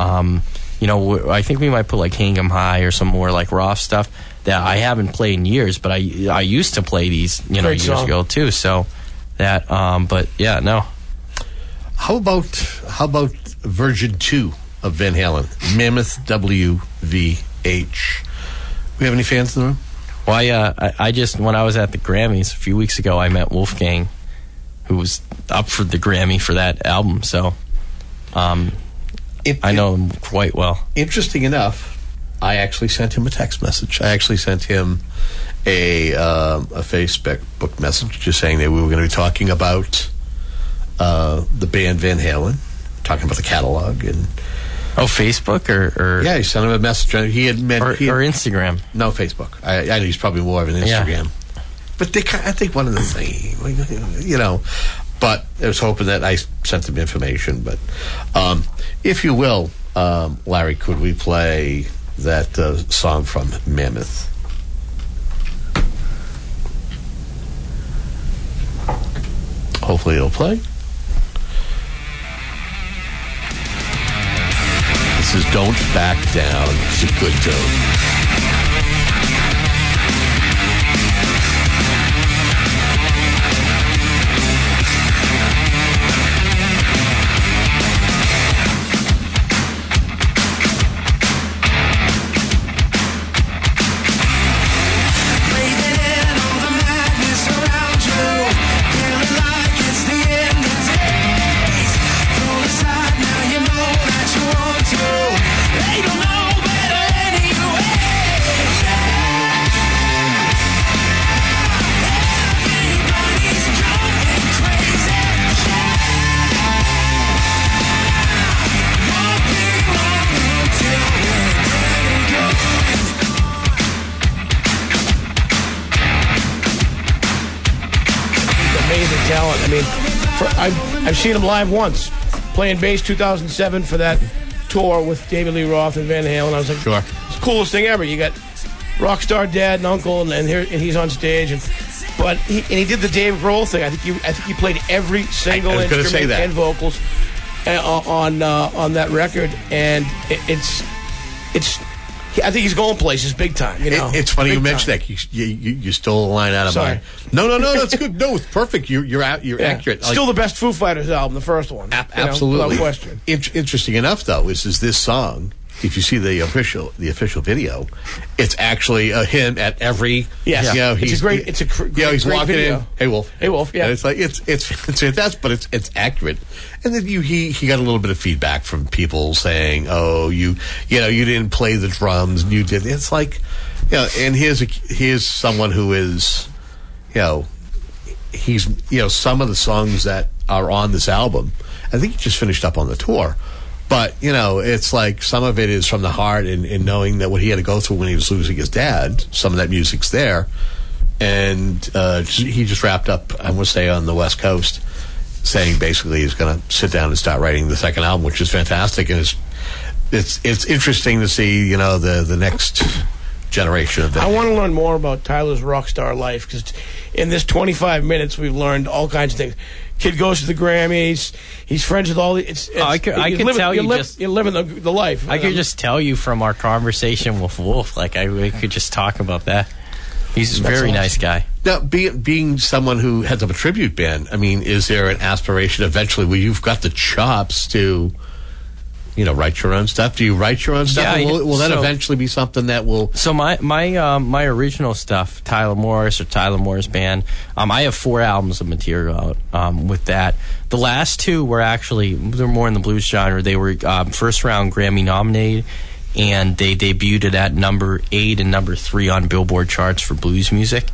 I think we might put Hang 'Em High or some more raw stuff that I haven't played in years, but I used to play these years ago too. So that, but yeah, no. How about version 2 of Van Halen, Mammoth WVH? We have any fans in the room? Well, I just, when I was at the Grammys a few weeks ago, I met Wolfgang, who was up for the Grammy for that album. So I know him quite well. Interesting enough, I actually sent him a text message. I actually sent him a Facebook message just saying that we were going to be talking about the band Van Halen, talking about the catalog. And Facebook or yeah, he sent him a message. He had meant or Instagram. No, Facebook. I know he's probably more of an Instagram. Yeah. But I think one of the same, But I was hoping that I sent him information. But if you will, Larry, could we play that song from Mammoth? Hopefully it'll play. This is Don't Back Down. It's a good tune. Now you know that you want to. fun. I mean, I've seen him live once, playing bass 2007 for that tour with David Lee Roth and Van Halen. I was like, sure, it's the coolest thing ever. You got rock star dad and uncle, and he's on stage, but he did the Dave Grohl thing. I think he played every single instrument and vocals on that record, and it's. I think he's going places big time. You know, it's funny you mentioned that. You stole a line out of mine. No, that's good. No, it's perfect. You're accurate. Still the best Foo Fighters album, the first one. Absolutely, without question. Interesting enough, though, is this song? If you see the official video, it's actually him at every. Yes, he's great. It's a great he's walking video. in. Hey Wolf. Yeah, and it's like it's fantastic, but it's accurate. And then he got a little bit of feedback from people saying, "Oh, you didn't play the drums, and you did." It's like, and here's someone who is, he's some of the songs that are on this album. I think he just finished up on the tour. But, it's like some of it is from the heart and knowing that what he had to go through when he was losing his dad, some of that music's there. And he just wrapped up, I want to say, on the West Coast, saying basically he's going to sit down and start writing the second album, which is fantastic. And it's interesting to see, the next generation of that. I want to learn more about Tyler's rock star life, because in this 25 minutes we've learned all kinds of things. Kid goes to the Grammys. He's friends with all the. I could tell you you're living the life. I could just tell you from our conversation with Wolf. Like we could just talk about that. He's a very nice guy. Now, being someone who heads up a tribute band, I mean, is there an aspiration eventually where you've got the chops to, write your own stuff? Do you write your own stuff? Yeah, will that eventually be something that will? So my original stuff, Tyler Morris or Tyler Morris Band, I have 4 albums of material out with that. The last 2 were they're more in the blues genre. They were first round Grammy nominated, and they debuted at number 8 and number 3 on Billboard charts for blues music.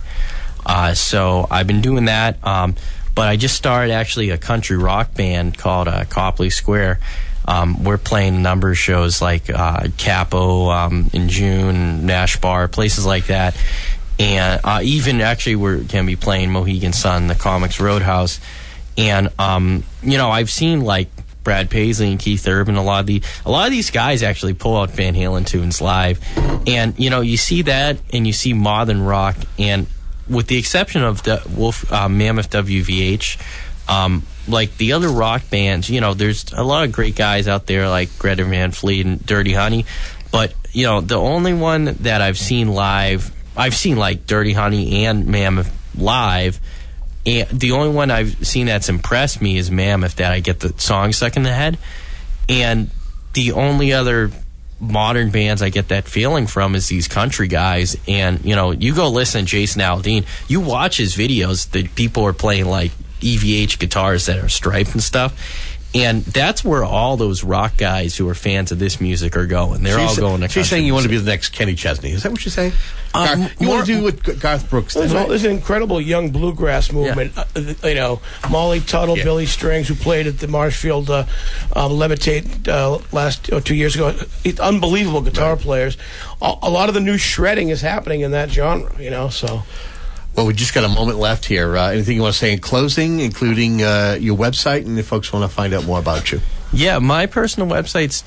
So I've been doing that, but I just started actually a country rock band called Copley Square. We're playing a number of shows like Capo in June, Nash Bar, places like that. And even actually we're going to be playing Mohegan Sun, the Comics Roadhouse. And, I've seen like Brad Paisley and Keith Urban, a lot of these guys actually pull out Van Halen tunes live. And, you see that and you see modern rock. And with the exception of the Mammoth WVH, like the other rock bands, there's a lot of great guys out there like Greta Van Fleet and Dirty Honey. But, the only one that I've seen live, I've seen like Dirty Honey and Mammoth live. And the only one I've seen that's impressed me is Mammoth, that I get the song stuck in the head. And the only other modern bands I get that feeling from is these country guys. And, you go listen to Jason Aldean, you watch his videos, the people are playing like EVH guitars that are striped and stuff. And that's where all those rock guys who are fans of this music are going. They're all going to country. She's saying you want to be the next Kenny Chesney. Is that what you're saying? You want to do what Garth Brooks did? There's an incredible young bluegrass movement. Yeah. Molly Tuttle, Billy Strings, who played at the Marshfield Levitate last 2 years ago. Unbelievable guitar players. A lot of the new shredding is happening in that genre, so... Well, we just got a moment left here. Anything you want to say in closing, including your website, and if folks want to find out more about you? Yeah, my personal website's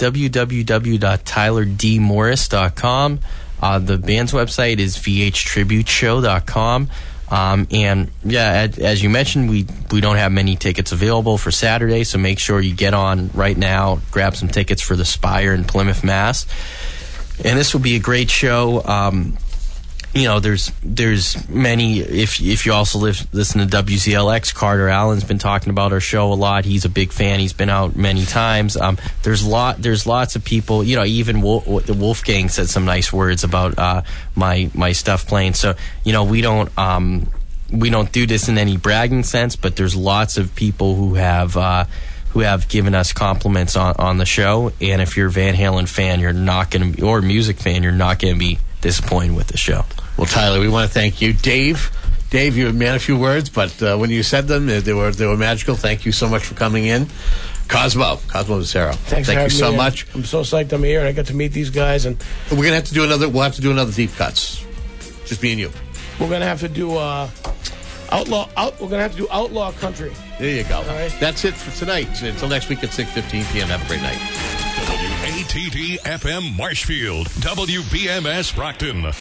www.tylerdmorris.com. The band's website is vhtributeshow.com. And yeah, as you mentioned, we don't have many tickets available for Saturday, so make sure you get on right now, grab some tickets for the Spire in Plymouth, Mass. And this will be a great show. There's many. If you also listen to WZLX, Carter Allen's been talking about our show a lot. He's a big fan. He's been out many times. There's lots of people. Even the Wolfgang said some nice words about my stuff playing. So we don't do this in any bragging sense, but there's lots of people who have given us compliments on the show. And if you're a Van Halen fan, you're not going to, or music fan, you're not going to be disappointed with the show. Well, Tyler, we want to thank you. Dave, you had a few words, but when you said them, they were magical. Thank you so much for coming in. Cosmo Lucero. Thank you so much. I'm so psyched I'm here, and I got to meet these guys. And we're gonna have to do another. We'll have to do another Deep Cuts. Just me and you. We're gonna have to do We're gonna have to do Outlaw Country. There you go. All right. That's it for tonight. Until next week at 6:15 p.m. Have a great night. WATD FM Marshfield, WBMS Brockton.